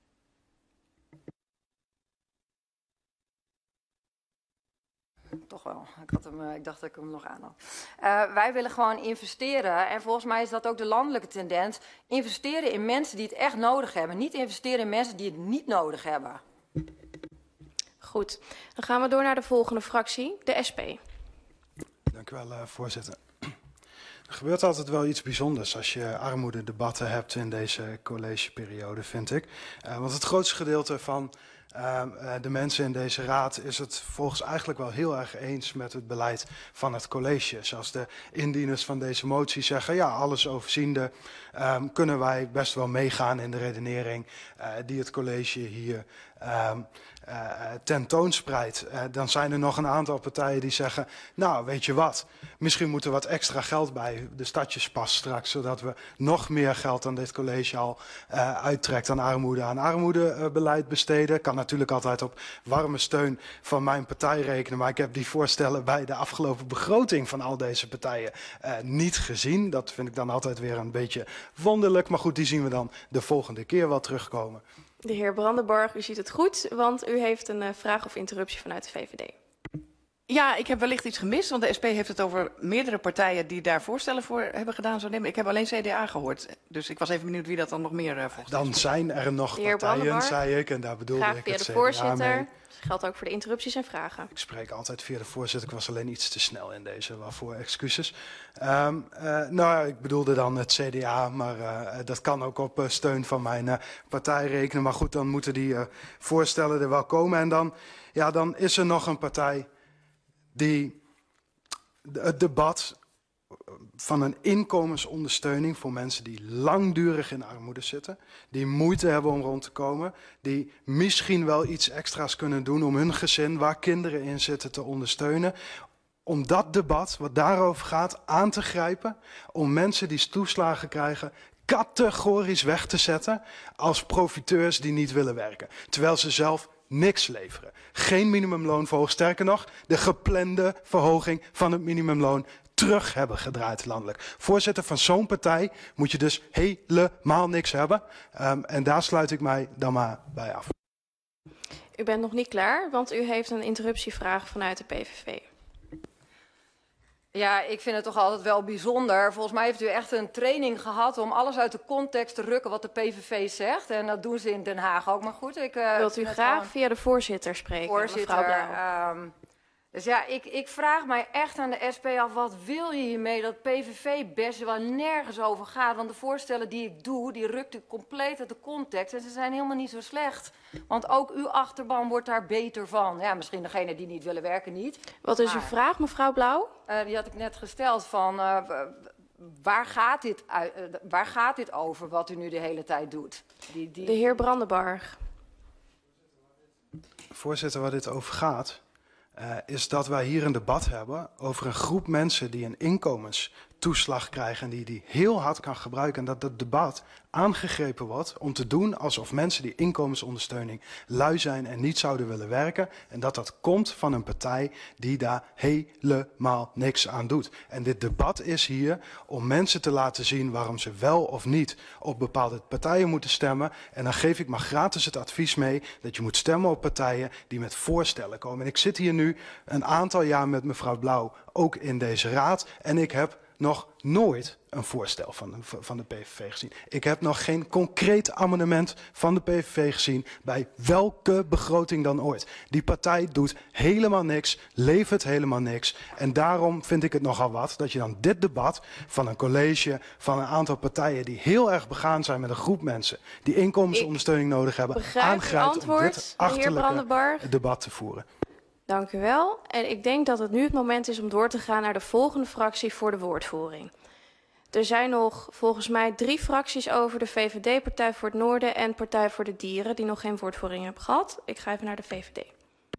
Speaker 12: Toch wel. Ik, had hem, ik dacht dat ik hem nog aan had. Uh, wij willen gewoon investeren. En volgens mij is dat ook de landelijke tendens. Investeren in mensen die het echt nodig hebben. Niet investeren in mensen die het niet nodig hebben.
Speaker 1: Goed. Dan gaan we door naar de volgende fractie, de S P.
Speaker 13: Dank u wel, uh, voorzitter. Er gebeurt altijd wel iets bijzonders als je armoededebatten hebt in deze collegeperiode, vind ik. Uh, want het grootste gedeelte van uh, uh, de mensen in deze raad is het volgens eigenlijk wel heel erg eens met het beleid van het college. Zoals de indieners van deze motie zeggen, ja, alles overziende um, kunnen wij best wel meegaan in de redenering uh, die het college hier um, uh, tentoonspreidt. Uh, dan zijn er nog een aantal partijen die zeggen, nou, weet je wat, misschien moet er wat extra geld bij de stadjespas straks, zodat we nog meer geld aan dit college al uh, uittrekt aan armoede, aan armoedebeleid besteden. Kan natuurlijk altijd op warme steun van mijn partij rekenen, maar ik heb die voorstellen bij de afgelopen begroting van al deze partijen uh, niet gezien. Dat vind ik dan altijd weer een beetje wonderlijk, maar goed, die zien we dan de volgende keer wel terugkomen.
Speaker 1: De heer Brandenborg, u ziet het goed, want u heeft een uh, vraag of interruptie vanuit de V V D.
Speaker 7: Ja, ik heb wellicht iets gemist, want de S P heeft het over meerdere partijen die daar voorstellen voor hebben gedaan. Zo nemen. Ik heb alleen C D A gehoord, dus ik was even benieuwd wie dat dan nog meer uh, volgens.
Speaker 13: Dan zijn er nog partijen, zei ik, en daar bedoelde
Speaker 1: Graag
Speaker 13: ik
Speaker 1: via
Speaker 13: het
Speaker 1: de
Speaker 13: C D A
Speaker 1: voorzitter.
Speaker 13: mee.
Speaker 1: Dat geldt ook voor de interrupties en vragen.
Speaker 13: Ik spreek altijd via de voorzitter, ik was alleen iets te snel in deze, waarvoor excuses. Um, uh, nou ja, ik bedoelde dan het C D A, maar uh, dat kan ook op uh, steun van mijn uh, partij rekenen. Maar goed, dan moeten die uh, voorstellen er wel komen. En dan, ja, dan is er nog een partij die het debat van een inkomensondersteuning voor mensen die langdurig in armoede zitten, die moeite hebben om rond te komen, die misschien wel iets extra's kunnen doen om hun gezin waar kinderen in zitten te ondersteunen, om dat debat wat daarover gaat aan te grijpen, om mensen die toeslagen krijgen categorisch weg te zetten als profiteurs die niet willen werken, terwijl ze zelf niks leveren. Geen minimumloonverhoging, sterker nog, de geplande verhoging van het minimumloon terug hebben gedraaid landelijk. Voorzitter, van zo'n partij moet je dus helemaal niks hebben. Um, en daar sluit ik mij dan maar bij af.
Speaker 1: U bent nog niet klaar, want u heeft een interruptievraag vanuit de P V V.
Speaker 12: Ja, ik vind het toch altijd wel bijzonder. Volgens mij heeft u echt een training gehad om alles uit de context te rukken wat de P V V zegt. En dat doen ze in Den Haag ook. Maar goed, ik... Uh,
Speaker 1: Wilt u graag gewoon via de voorzitter spreken,
Speaker 12: voorzitter,
Speaker 1: mevrouw Blauw?
Speaker 12: Um, dus ja, ik, ik vraag mij echt aan de S P af, wat wil je hiermee? Dat P V V-best waar nergens over gaat. Want de voorstellen die ik doe, die rukt u compleet uit de context. En ze zijn helemaal niet zo slecht. Want ook uw achterban wordt daar beter van. Ja, misschien degene die niet willen werken niet.
Speaker 1: Wat is
Speaker 12: maar,
Speaker 1: uw vraag, mevrouw Blauw?
Speaker 12: Uh, die had ik net gesteld van... Uh, waar, gaat dit uit, uh, waar gaat dit over, wat u nu de hele tijd doet? Die, die...
Speaker 1: De heer Brandenborg.
Speaker 13: Voorzitter, waar dit over gaat, uh, is dat wij hier een debat hebben over een groep mensen die een inkomenstoeslag krijgen en die die heel hard kan gebruiken. En dat dat debat aangegrepen wordt om te doen alsof mensen die inkomensondersteuning lui zijn en niet zouden willen werken. En dat dat komt van een partij die daar helemaal niks aan doet. En dit debat is hier om mensen te laten zien waarom ze wel of niet op bepaalde partijen moeten stemmen. En dan geef ik maar gratis het advies mee dat je moet stemmen op partijen die met voorstellen komen. En ik zit hier nu een aantal jaar met mevrouw Blauw ook in deze raad en ik heb nog nooit een voorstel van de, van de P V V gezien. Ik heb nog geen concreet amendement van de P V V gezien bij welke begroting dan ooit. Die partij doet helemaal niks, levert helemaal niks. En daarom vind ik het nogal wat dat je dan dit debat van een college, van een aantal partijen die heel erg begaan zijn met een groep mensen die inkomensondersteuning nodig hebben, aangrijpt om dit achterlijke debat te voeren.
Speaker 1: Dank u wel. En ik denk dat het nu het moment is om door te gaan naar de volgende fractie voor de woordvoering. Er zijn nog volgens mij drie fracties over, de V V D, Partij voor het Noorden en Partij voor de Dieren, die nog geen woordvoering hebben gehad. Ik ga even naar de V V D.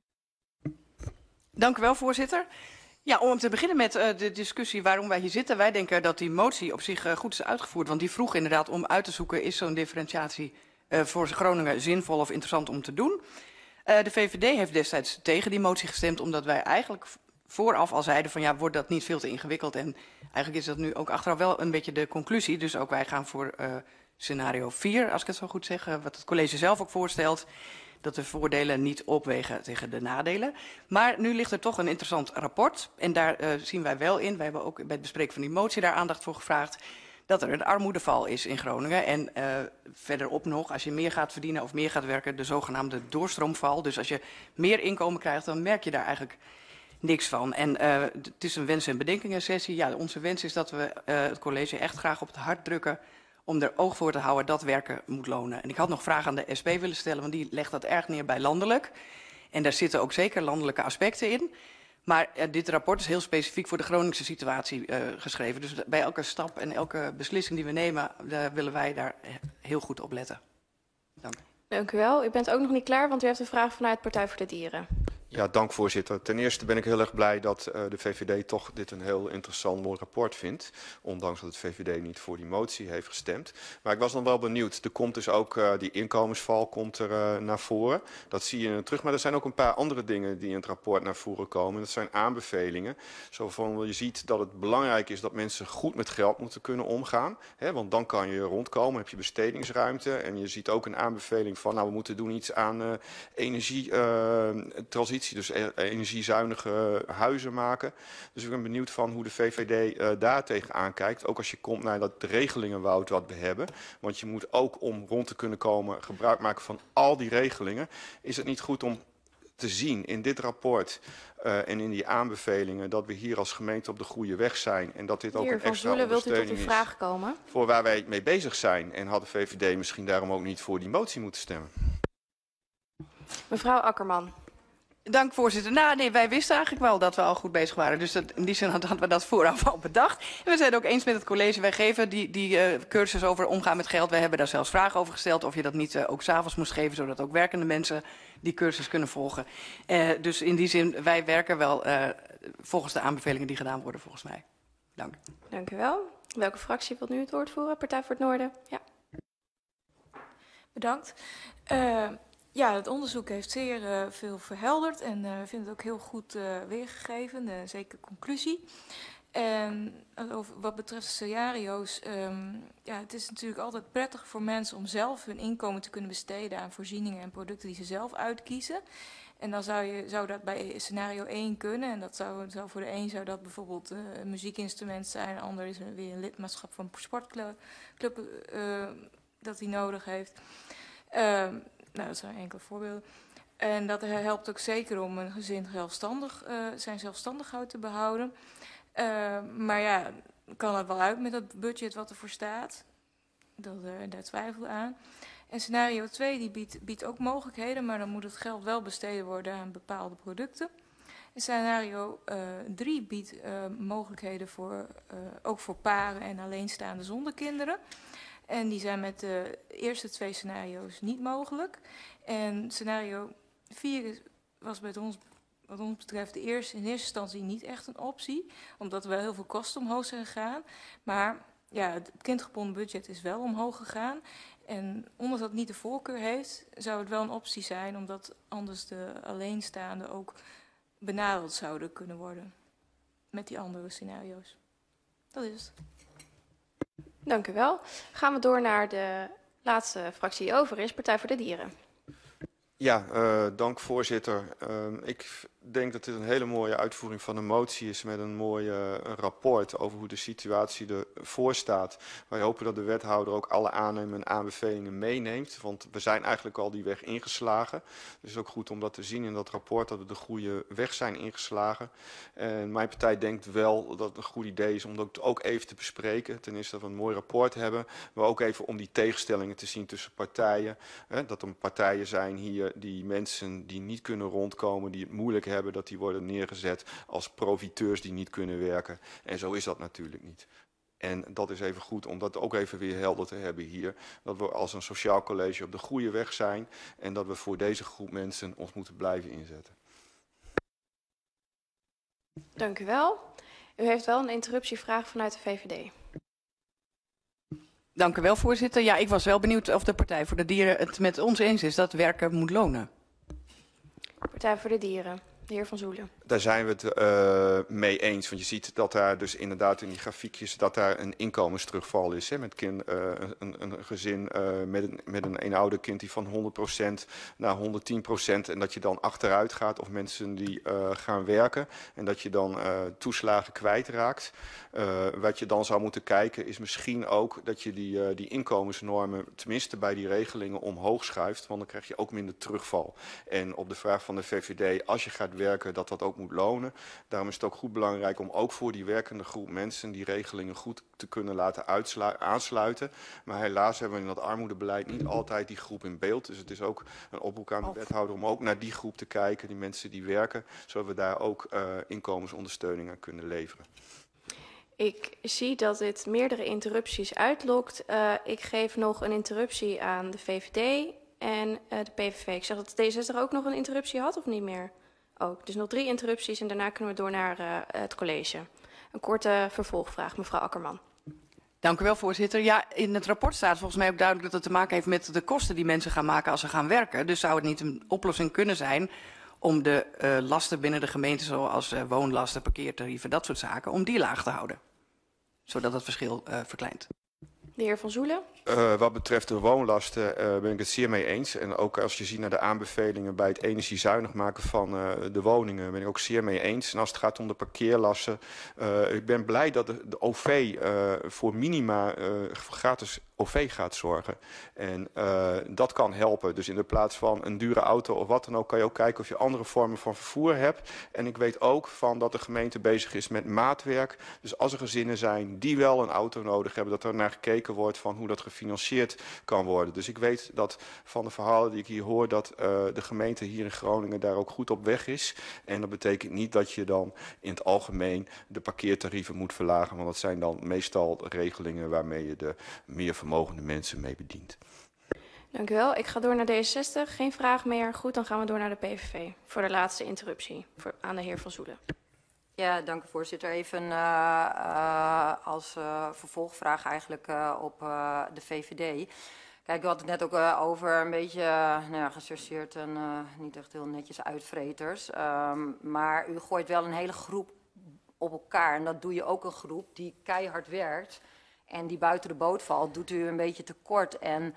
Speaker 7: Dank u wel, voorzitter. Ja, om te beginnen met uh, de discussie waarom wij hier zitten. Wij denken dat die motie op zich uh, goed is uitgevoerd. Want die vroeg inderdaad om uit te zoeken, is zo'n differentiatie uh, voor Groningen zinvol of interessant om te doen? Uh, de V V D heeft destijds tegen die motie gestemd, omdat wij eigenlijk vooraf al zeiden van ja, wordt dat niet veel te ingewikkeld. En eigenlijk is dat nu ook achteraf wel een beetje de conclusie. Dus ook wij gaan voor uh, scenario vier, als ik het zo goed zeg, uh, wat het college zelf ook voorstelt. Dat de voordelen niet opwegen tegen de nadelen. Maar nu ligt er toch een interessant rapport. En daar uh, zien wij wel in, wij hebben ook bij het bespreken van die motie daar aandacht voor gevraagd, dat er een armoedeval is in Groningen. En uh, verderop nog, als je meer gaat verdienen of meer gaat werken, de zogenaamde doorstroomval. Dus als je meer inkomen krijgt, dan merk je daar eigenlijk niks van. En uh, het is een wens- en bedenkingen sessie. Ja, onze wens is dat we uh, het college echt graag op het hart drukken om er oog voor te houden dat werken moet lonen. En ik had nog vragen aan de S P willen stellen, want die legt dat erg neer bij landelijk. En daar zitten ook zeker landelijke aspecten in. Maar uh, dit rapport is heel specifiek voor de Groningse situatie uh, geschreven. Dus bij elke stap en elke beslissing die we nemen, uh, willen wij daar heel goed op letten. Dank.
Speaker 1: Dank u wel. U bent ook nog niet klaar, want u heeft een vraag vanuit Partij voor de Dieren.
Speaker 10: Ja, dank voorzitter. Ten eerste ben ik heel erg blij dat uh, de V V D toch dit een heel interessant mooi rapport vindt. Ondanks dat het V V D niet voor die motie heeft gestemd. Maar ik was dan wel benieuwd. Er komt dus ook uh, die inkomensval komt er uh, naar voren. Dat zie je terug. Maar er zijn ook een paar andere dingen die in het rapport naar voren komen. Dat zijn aanbevelingen. Zo van, je ziet dat het belangrijk is dat mensen goed met geld moeten kunnen omgaan. Hè, want dan kan je rondkomen, heb je bestedingsruimte. En je ziet ook een aanbeveling van, nou we moeten doen iets aan uh, energietransitie. Dus energiezuinige huizen maken. Dus ik ben benieuwd van hoe de V V D uh, daar tegenaan kijkt. Ook als je komt naar dat de regelingenwoud wat we hebben. Want je moet ook om rond te kunnen komen gebruik maken van al die regelingen. Is het niet goed om te zien in dit rapport uh, en in die aanbevelingen dat we hier als gemeente op de goede weg zijn. En dat dit ook
Speaker 1: Heer
Speaker 10: een
Speaker 1: Van
Speaker 10: extra
Speaker 1: Zoelen, wilt u tot
Speaker 10: ondersteuning
Speaker 1: uw
Speaker 10: is
Speaker 1: vraag komen?
Speaker 10: voor waar wij mee bezig zijn. En had de V V D misschien daarom ook niet voor die motie moeten stemmen.
Speaker 1: Mevrouw Akkerman.
Speaker 7: Dank, voorzitter. Nou, nee, wij wisten eigenlijk wel dat we al goed bezig waren. Dus dat, in die zin hadden we dat vooraf al bedacht. En we zijn het ook eens met het college. Wij geven die, die uh, cursus over omgaan met geld. Wij hebben daar zelfs vragen over gesteld of je dat niet uh, ook 's avonds moest geven, zodat ook werkende mensen die cursus kunnen volgen. Uh, dus in die zin, wij werken wel uh, volgens de aanbevelingen die gedaan worden, volgens mij. Dank.
Speaker 1: Dank u wel. Welke fractie wilt nu het woord voeren? Partij voor het Noorden? Ja.
Speaker 14: Bedankt. Uh, Ja, het onderzoek heeft zeer uh, veel verhelderd en uh, we vinden het ook heel goed uh, weergegeven, uh, zeker conclusie. En over, wat betreft scenario's, um, ja, het is natuurlijk altijd prettig voor mensen om zelf hun inkomen te kunnen besteden aan voorzieningen en producten die ze zelf uitkiezen. En dan zou, je, zou dat bij scenario één kunnen. En dat zou, zou voor de een zou dat bijvoorbeeld uh, een muziekinstrument zijn, de ander is weer een lidmaatschap van een sportclub uh, dat hij nodig heeft. Uh, Nou, dat zijn enkele voorbeelden. En dat helpt ook zeker om een gezin zelfstandig, uh, zijn zelfstandigheid te behouden. Uh, maar ja, kan het wel uit met dat budget wat ervoor staat? Dat, uh, daar twijfel aan. En scenario twee die biedt, biedt ook mogelijkheden, maar dan moet het geld wel besteden worden aan bepaalde producten. En scenario drie uh, biedt uh, mogelijkheden voor, uh, ook voor paren en alleenstaanden zonder kinderen. En die zijn met de eerste twee scenario's niet mogelijk. En scenario vier is, was bij ons, wat ons betreft de eerste, in eerste instantie niet echt een optie. Omdat er wel heel veel kosten omhoog zijn gegaan. Maar ja, het kindgebonden budget is wel omhoog gegaan. En omdat dat niet de voorkeur heeft, zou het wel een optie zijn. Omdat anders de alleenstaanden ook benadeeld zouden kunnen worden. Met die andere scenario's. Dat is het.
Speaker 1: Dank u wel. Gaan we door naar de laatste fractie die over is, Partij voor de Dieren.
Speaker 10: Ja, uh, dank voorzitter. Uh, ik denk dat dit een hele mooie uitvoering van een motie is met een mooi uh, een rapport over hoe de situatie ervoor staat. Wij hopen dat de wethouder ook alle aannemingen en aanbevelingen meeneemt, want we zijn eigenlijk al die weg ingeslagen. Dus het is ook goed om dat te zien in dat rapport, dat we de goede weg zijn ingeslagen. En mijn partij denkt wel dat het een goed idee is om dat ook even te bespreken. Ten eerste dat we een mooi rapport hebben, maar ook even om die tegenstellingen te zien tussen partijen. Hè, dat er partijen zijn hier die mensen die niet kunnen rondkomen, die het moeilijk hebben, dat die worden neergezet als profiteurs die niet kunnen werken. En zo is dat natuurlijk niet. En dat is even goed om dat ook even weer helder te hebben hier. Dat we als een sociaal college op de goede weg zijn en dat we voor deze groep mensen ons moeten blijven inzetten.
Speaker 1: Dank u wel. U heeft wel een interruptievraag vanuit de V V D.
Speaker 7: Dank u wel, voorzitter. Ja, ik was wel benieuwd of de Partij voor de Dieren het met ons eens is dat werken moet lonen.
Speaker 1: Partij voor de Dieren, de heer Van Zoelen.
Speaker 10: Daar zijn we het uh, mee eens. Want je ziet dat daar dus inderdaad in die grafiekjes dat daar een inkomensterugval is. Hè, met kind, uh, een, een gezin uh, met een, met een eenouder kind die van honderd procent naar honderdtien procent. En dat je dan achteruit gaat of mensen die uh, gaan werken. En dat je dan uh, toeslagen kwijtraakt. Uh, wat je dan zou moeten kijken is misschien ook dat je die, uh, die inkomensnormen tenminste bij die regelingen omhoog schuift. Want dan krijg je ook minder terugval. En op de vraag van de V V D, als je gaat werken, dat dat ook moet lonen. Daarom is het ook goed belangrijk om ook voor die werkende groep mensen die regelingen goed te kunnen laten aansluiten. Maar helaas hebben we in dat armoedebeleid niet altijd die groep in beeld. Dus het is ook een oproep aan de wethouder om ook naar die groep te kijken, die mensen die werken, zodat we daar ook uh, inkomensondersteuning aan kunnen leveren.
Speaker 1: Ik zie dat dit meerdere interrupties uitlokt. Uh, ik geef nog een interruptie aan de V V D en uh, de P V V. Ik zeg dat D zestig ook nog een interruptie had of niet meer? Ook. Dus nog drie interrupties en daarna kunnen we door naar uh, het college. Een korte vervolgvraag, mevrouw Akkerman.
Speaker 7: Dank u wel, voorzitter. Ja, in het rapport staat volgens mij ook duidelijk dat het te maken heeft met de kosten die mensen gaan maken als ze gaan werken. Dus zou het niet een oplossing kunnen zijn om de uh, lasten binnen de gemeente, zoals uh, woonlasten, parkeertarieven, dat soort zaken, om die laag te houden? Zodat het verschil uh, verkleint.
Speaker 1: De heer Van Zoelen.
Speaker 10: Uh, wat betreft de woonlasten uh, ben ik het zeer mee eens. En ook als je ziet naar de aanbevelingen bij het energiezuinig maken van uh, de woningen, ben ik ook zeer mee eens. En als het gaat om de parkeerlasten, uh, ik ben blij dat de, de O V uh, voor minima uh, gratis O V gaat zorgen. En uh, dat kan helpen. Dus in de plaats van een dure auto of wat dan ook, kan je ook kijken of je andere vormen van vervoer hebt. En ik weet ook van dat de gemeente bezig is met maatwerk. Dus als er gezinnen zijn die wel een auto nodig hebben, dat er naar gekeken wordt van hoe dat gefinancierd kan worden. Dus ik weet dat van de verhalen die ik hier hoor, dat uh, de gemeente hier in Groningen daar ook goed op weg is. En dat betekent niet dat je dan in het algemeen de parkeertarieven moet verlagen, want dat zijn dan meestal regelingen waarmee je de meer vermogende mensen mee bedient.
Speaker 1: Dank u wel. Ik ga door naar D zestig. Geen vraag meer. Goed, dan gaan we door naar de P V V voor de laatste interruptie voor, aan de heer Van Zoelen.
Speaker 12: Ja, dank u voorzitter. Even uh, uh, als uh, vervolgvraag eigenlijk uh, op uh, de V V D. Kijk, u had het net ook uh, over een beetje uh, nou ja, gesorteerd en uh, niet echt heel netjes uitvreters. Um, maar u gooit wel een hele groep op elkaar. En dat doe je ook een groep die keihard werkt en die buiten de boot valt, doet u een beetje tekort. En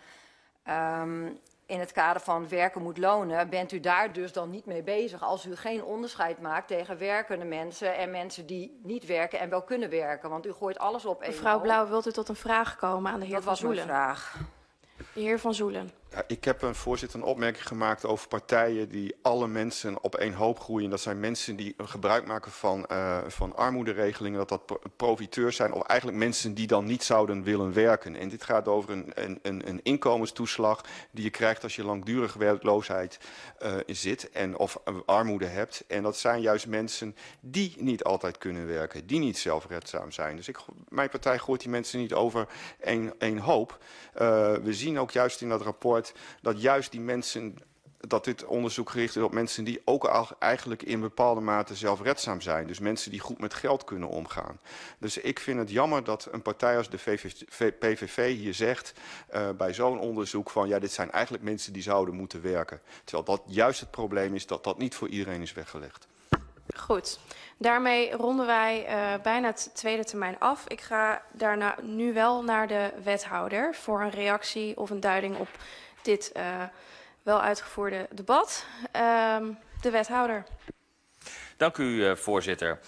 Speaker 12: um, in het kader van werken moet lonen, bent u daar dus dan niet mee bezig als u geen onderscheid maakt tegen werkende mensen en mensen die niet werken en wel kunnen werken. Want u gooit alles op één.
Speaker 1: Mevrouw Blauw, wilt u tot een vraag komen aan de heer
Speaker 12: Dat
Speaker 1: Van Zoelen?
Speaker 12: Dat was mijn vraag.
Speaker 1: De heer Van Zoelen.
Speaker 10: Ja, ik heb een voorzitter een opmerking gemaakt over partijen die alle mensen op één hoop groeien. Dat zijn mensen die gebruik maken van, uh, van armoederegelingen, dat dat profiteurs zijn of eigenlijk mensen die dan niet zouden willen werken. En dit gaat over een, een, een inkomenstoeslag die je krijgt als je langdurige werkloosheid uh, zit en of armoede hebt. En dat zijn juist mensen die niet altijd kunnen werken, die niet zelfredzaam zijn. Dus ik, mijn partij gooit die mensen niet over één, één hoop. Uh, we zien ook juist in dat rapport dat juist die mensen dat dit onderzoek gericht is op mensen die ook al eigenlijk in bepaalde mate zelfredzaam zijn. Dus mensen die goed met geld kunnen omgaan. Dus ik vind het jammer dat een partij als de P V V hier zegt uh, bij zo'n onderzoek van ja, dit zijn eigenlijk mensen die zouden moeten werken. Terwijl dat juist het probleem is dat dat niet voor iedereen is weggelegd.
Speaker 1: Goed, daarmee ronden wij uh, bijna het tweede termijn af. Ik ga daarna nu wel naar de wethouder voor een reactie of een duiding op dit uh, wel uitgevoerde debat. Uh, de wethouder.
Speaker 5: Dank u, uh, voorzitter.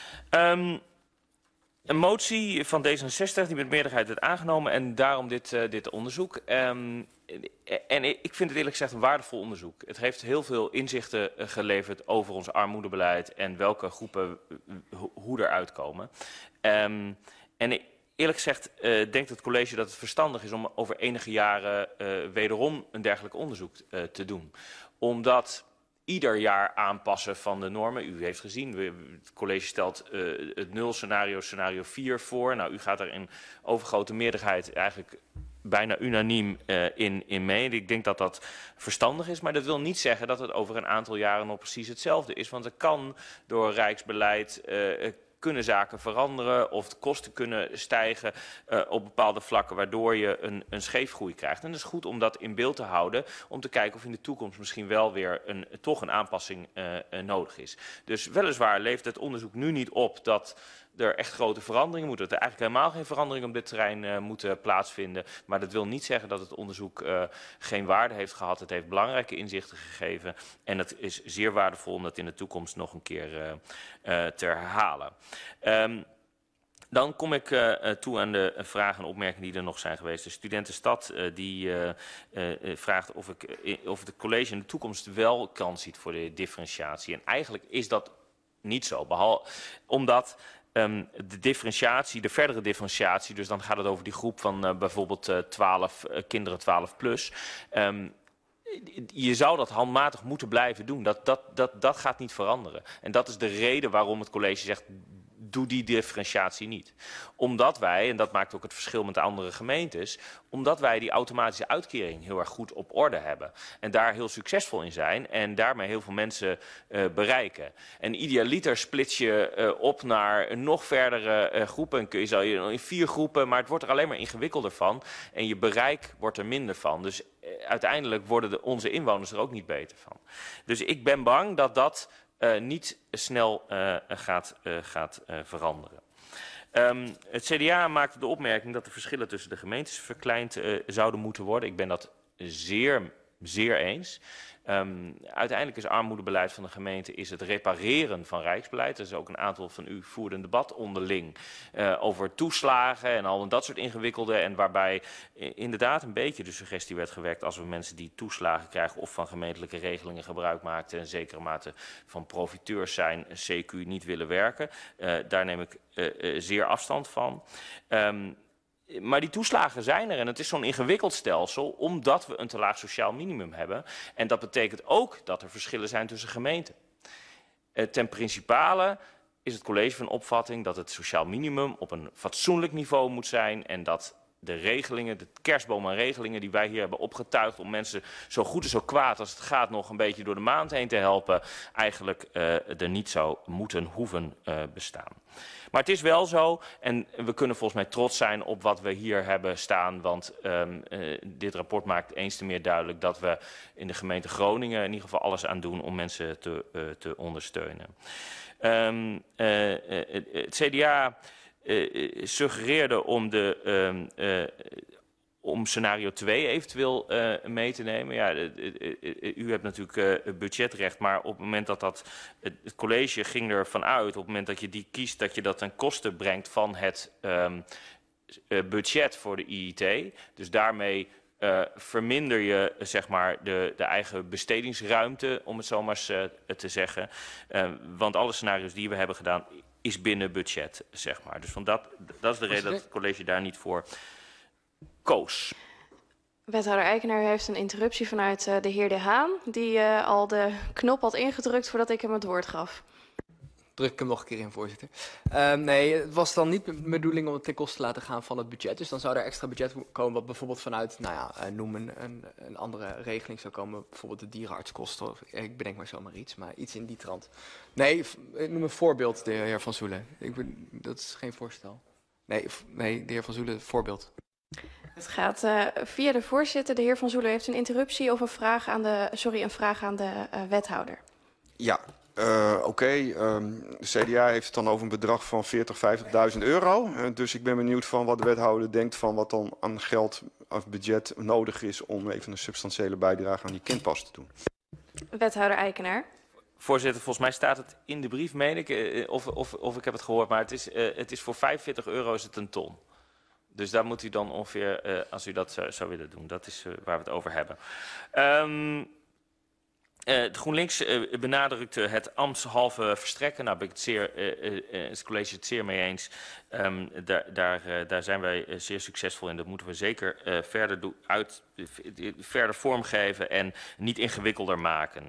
Speaker 5: Um, een motie van D zesenzestig die met meerderheid werd aangenomen en daarom dit, uh, dit onderzoek. Um, En ik vind het eerlijk gezegd een waardevol onderzoek. Het heeft heel veel inzichten geleverd over ons armoedebeleid en welke groepen hoe eruit komen. Um, en eerlijk gezegd uh, denkt het college dat het verstandig is om over enige jaren uh, wederom een dergelijk onderzoek uh, te doen. Omdat ieder jaar aanpassen van de normen. U heeft gezien, het college stelt uh, het nul scenario, scenario vier voor. Nou, u gaat er in overgrote meerderheid eigenlijk bijna unaniem uh, in, in mee. Ik denk dat dat verstandig is, maar dat wil niet zeggen dat het over een aantal jaren nog precies hetzelfde is. Want er kan door rijksbeleid uh, kunnen zaken veranderen of de kosten kunnen stijgen uh, op bepaalde vlakken, waardoor je een, een scheefgroei krijgt. En het is goed om dat in beeld te houden, om te kijken of in de toekomst misschien wel weer een, toch een aanpassing uh, uh, nodig is. Dus weliswaar levert het onderzoek nu niet op dat er echt grote veranderingen moeten. Dat er eigenlijk helemaal geen veranderingen op dit terrein uh, moeten plaatsvinden. Maar dat wil niet zeggen dat het onderzoek uh, geen waarde heeft gehad. Het heeft belangrijke inzichten gegeven. En het is zeer waardevol om dat in de toekomst nog een keer uh, uh, te herhalen. Um, Dan kom ik uh, toe aan de vragen en opmerkingen die er nog zijn geweest. De Studentenstad uh, die uh, uh, vraagt of, ik, uh, of het college in de toekomst wel kans ziet voor de differentiatie. En eigenlijk is dat niet zo. Behalve omdat Um, de differentiatie, de verdere differentiatie, dus dan gaat het over die groep van uh, bijvoorbeeld uh, twaalf uh, kinderen twaalf plus. Um, je zou dat handmatig moeten blijven doen. Dat, dat, dat, dat gaat niet veranderen. En dat is de reden waarom het college zegt, doe die differentiatie niet. Omdat wij, en dat maakt ook het verschil met de andere gemeentes, omdat wij die automatische uitkering heel erg goed op orde hebben. En daar heel succesvol in zijn en daarmee heel veel mensen uh, bereiken. En idealiter splits je uh, op naar nog verdere uh, groepen. En kun je zo in vier groepen, maar het wordt er alleen maar ingewikkelder van. En je bereik wordt er minder van. Dus uh, uiteindelijk worden de, onze inwoners er ook niet beter van. Dus ik ben bang dat dat Uh, niet snel uh, gaat, uh, gaat uh, veranderen. Um, het C D A maakte de opmerking dat de verschillen tussen de gemeentes verkleind uh, zouden moeten worden. Ik ben dat zeer, zeer eens. Um, uiteindelijk is armoedebeleid van de gemeente is het repareren van rijksbeleid. Er is ook een aantal van u voerden een debat onderling uh, over toeslagen en al dat soort ingewikkelde. En waarbij inderdaad een beetje de suggestie werd gewekt als we mensen die toeslagen krijgen of van gemeentelijke regelingen gebruik maakten en een zekere mate van profiteurs zijn, C Q niet willen werken. Uh, daar neem ik uh, uh, zeer afstand van. Um, Maar die toeslagen zijn er en het is zo'n ingewikkeld stelsel omdat we een te laag sociaal minimum hebben. En dat betekent ook dat er verschillen zijn tussen gemeenten. Uh, ten principale is het college van opvatting dat het sociaal minimum op een fatsoenlijk niveau moet zijn en dat de regelingen, de kerstboom aan regelingen die wij hier hebben opgetuigd om mensen zo goed en zo kwaad als het gaat nog een beetje door de maand heen te helpen, eigenlijk uh, er niet zou moeten hoeven uh, bestaan. Maar het is wel zo en we kunnen volgens mij trots zijn op wat we hier hebben staan, want um, uh, dit rapport maakt eens te meer duidelijk dat we in de gemeente Groningen in ieder geval alles aan doen om mensen te, uh, te ondersteunen. Um, uh, uh, het C D A Uh, suggereerde om, de, uh, uh, om scenario twee eventueel uh, mee te nemen. Ja, uh, uh, uh, u hebt natuurlijk uh, budgetrecht, maar op het moment dat dat, het, het college ging ervan uit, op het moment dat je die kiest, dat je dat ten koste brengt van het um, uh, budget voor de I I T. Dus daarmee Uh, verminder je zeg maar, de, de eigen bestedingsruimte, om het zo maar eens, uh, te zeggen. Uh, want alle scenario's die we hebben gedaan is binnen budget, zeg maar. Dus van dat, dat is de reden dat het college daar niet voor koos.
Speaker 1: Wethouder Eikenaar, u heeft een interruptie vanuit uh, de heer De Haan, die uh, al de knop had ingedrukt voordat ik hem het woord gaf.
Speaker 3: druk ik hem nog een keer in, voorzitter. Um, nee, het was dan niet de bedoeling om het ten koste te laten gaan van het budget. Dus dan zou er extra budget komen wat bijvoorbeeld vanuit, nou ja, uh, noem een, een, een andere regeling zou komen. Bijvoorbeeld de dierenartskosten. Of, ik bedenk maar zomaar iets, maar iets in die trant. Nee, ik noem een voorbeeld, de heer Van Zoelen. Ik ben, dat is geen voorstel. Nee, nee, de heer Van Zoelen, voorbeeld.
Speaker 1: Het gaat uh, via de voorzitter. De heer Van Zoelen heeft een interruptie of een vraag aan de, sorry, een vraag aan de uh, wethouder.
Speaker 10: Ja, uh, oké. Okay. Um, de C D A heeft het dan over een bedrag van veertig, vijftigduizend euro. Uh, dus ik ben benieuwd van wat de wethouder denkt van wat dan aan geld of budget nodig is om even een substantiële bijdrage aan die kindpas te doen.
Speaker 1: Wethouder Eikenaar.
Speaker 5: Voorzitter, volgens mij staat het in de brief, meen ik, uh, of, of, of ik heb het gehoord, maar het is, uh, het is voor vijfenveertig euro is het een ton. Dus daar moet u dan ongeveer, uh, als u dat zou, zou willen doen, dat is uh, waar we het over hebben. Um, Uh, het GroenLinks uh, benadrukt uh, het ambtshalve verstrekken. Nou ben ik het, zeer, uh, uh, het college het zeer mee eens. Um, daar, daar, uh, daar zijn wij uh, zeer succesvol in. Dat moeten we zeker uh, verder, do uit, uh, verder vormgeven en niet ingewikkelder maken.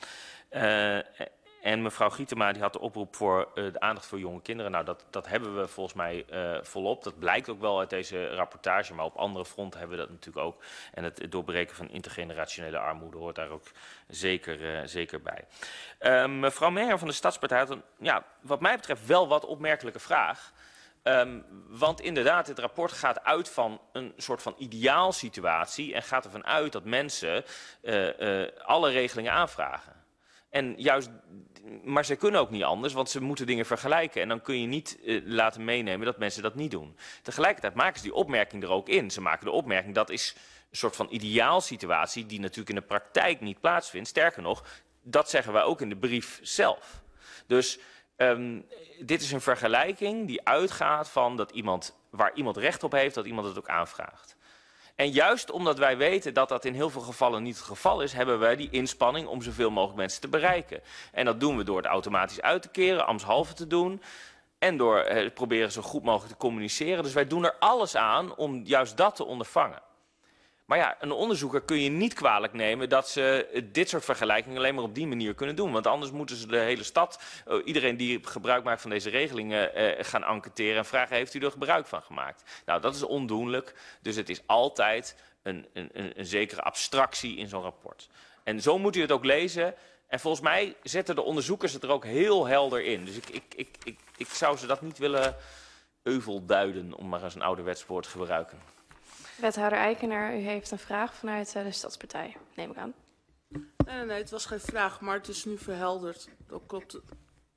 Speaker 5: Uh, uh, En mevrouw Gietema die had de oproep voor uh, de aandacht voor jonge kinderen. Nou, dat, dat hebben we volgens mij uh, volop. Dat blijkt ook wel uit deze rapportage. Maar op andere fronten hebben we dat natuurlijk ook. En het doorbreken van intergenerationele armoede hoort daar ook zeker, uh, zeker bij. Uh, mevrouw Meijer van de Stadspartij had een, ja, wat mij betreft wel wat opmerkelijke vraag. Um, want inderdaad, het rapport gaat uit van een soort van ideaalsituatie. En gaat ervan uit dat mensen uh, uh, alle regelingen aanvragen. En juist, maar ze kunnen ook niet anders, want ze moeten dingen vergelijken. En dan kun je niet uh, laten meenemen dat mensen dat niet doen. Tegelijkertijd maken ze die opmerking er ook in. Ze maken de opmerking dat is een soort van ideaalsituatie die natuurlijk in de praktijk niet plaatsvindt. Sterker nog, dat zeggen wij ook in de brief zelf. Dus um, dit is een vergelijking die uitgaat van dat iemand, waar iemand recht op heeft, dat iemand het ook aanvraagt. En juist omdat wij weten dat dat in heel veel gevallen niet het geval is, hebben wij die inspanning om zoveel mogelijk mensen te bereiken. En dat doen we door het automatisch uit te keren, ambtshalve te doen. En door eh, proberen zo goed mogelijk te communiceren. Dus wij doen er alles aan om juist dat te ondervangen. Maar ja, een onderzoeker kun je niet kwalijk nemen dat ze dit soort vergelijkingen alleen maar op die manier kunnen doen. Want anders moeten ze de hele stad, uh, iedereen die gebruik maakt van deze regelingen, uh, gaan enquêteren en vragen, heeft u er gebruik van gemaakt? Nou, dat is ondoenlijk. Dus het is altijd een, een, een, een zekere abstractie in zo'n rapport. En zo moet u het ook lezen. En volgens mij zetten de onderzoekers het er ook heel helder in. Dus ik, ik, ik, ik, ik zou ze dat niet willen euvelduiden, om maar eens een ouderwets woord te gebruiken.
Speaker 1: Wethouder Eikenaar, u heeft een vraag vanuit de Stadspartij, neem ik aan.
Speaker 9: Nee, nee, nee, het was geen vraag, maar het is nu verhelderd. Dan klopt de,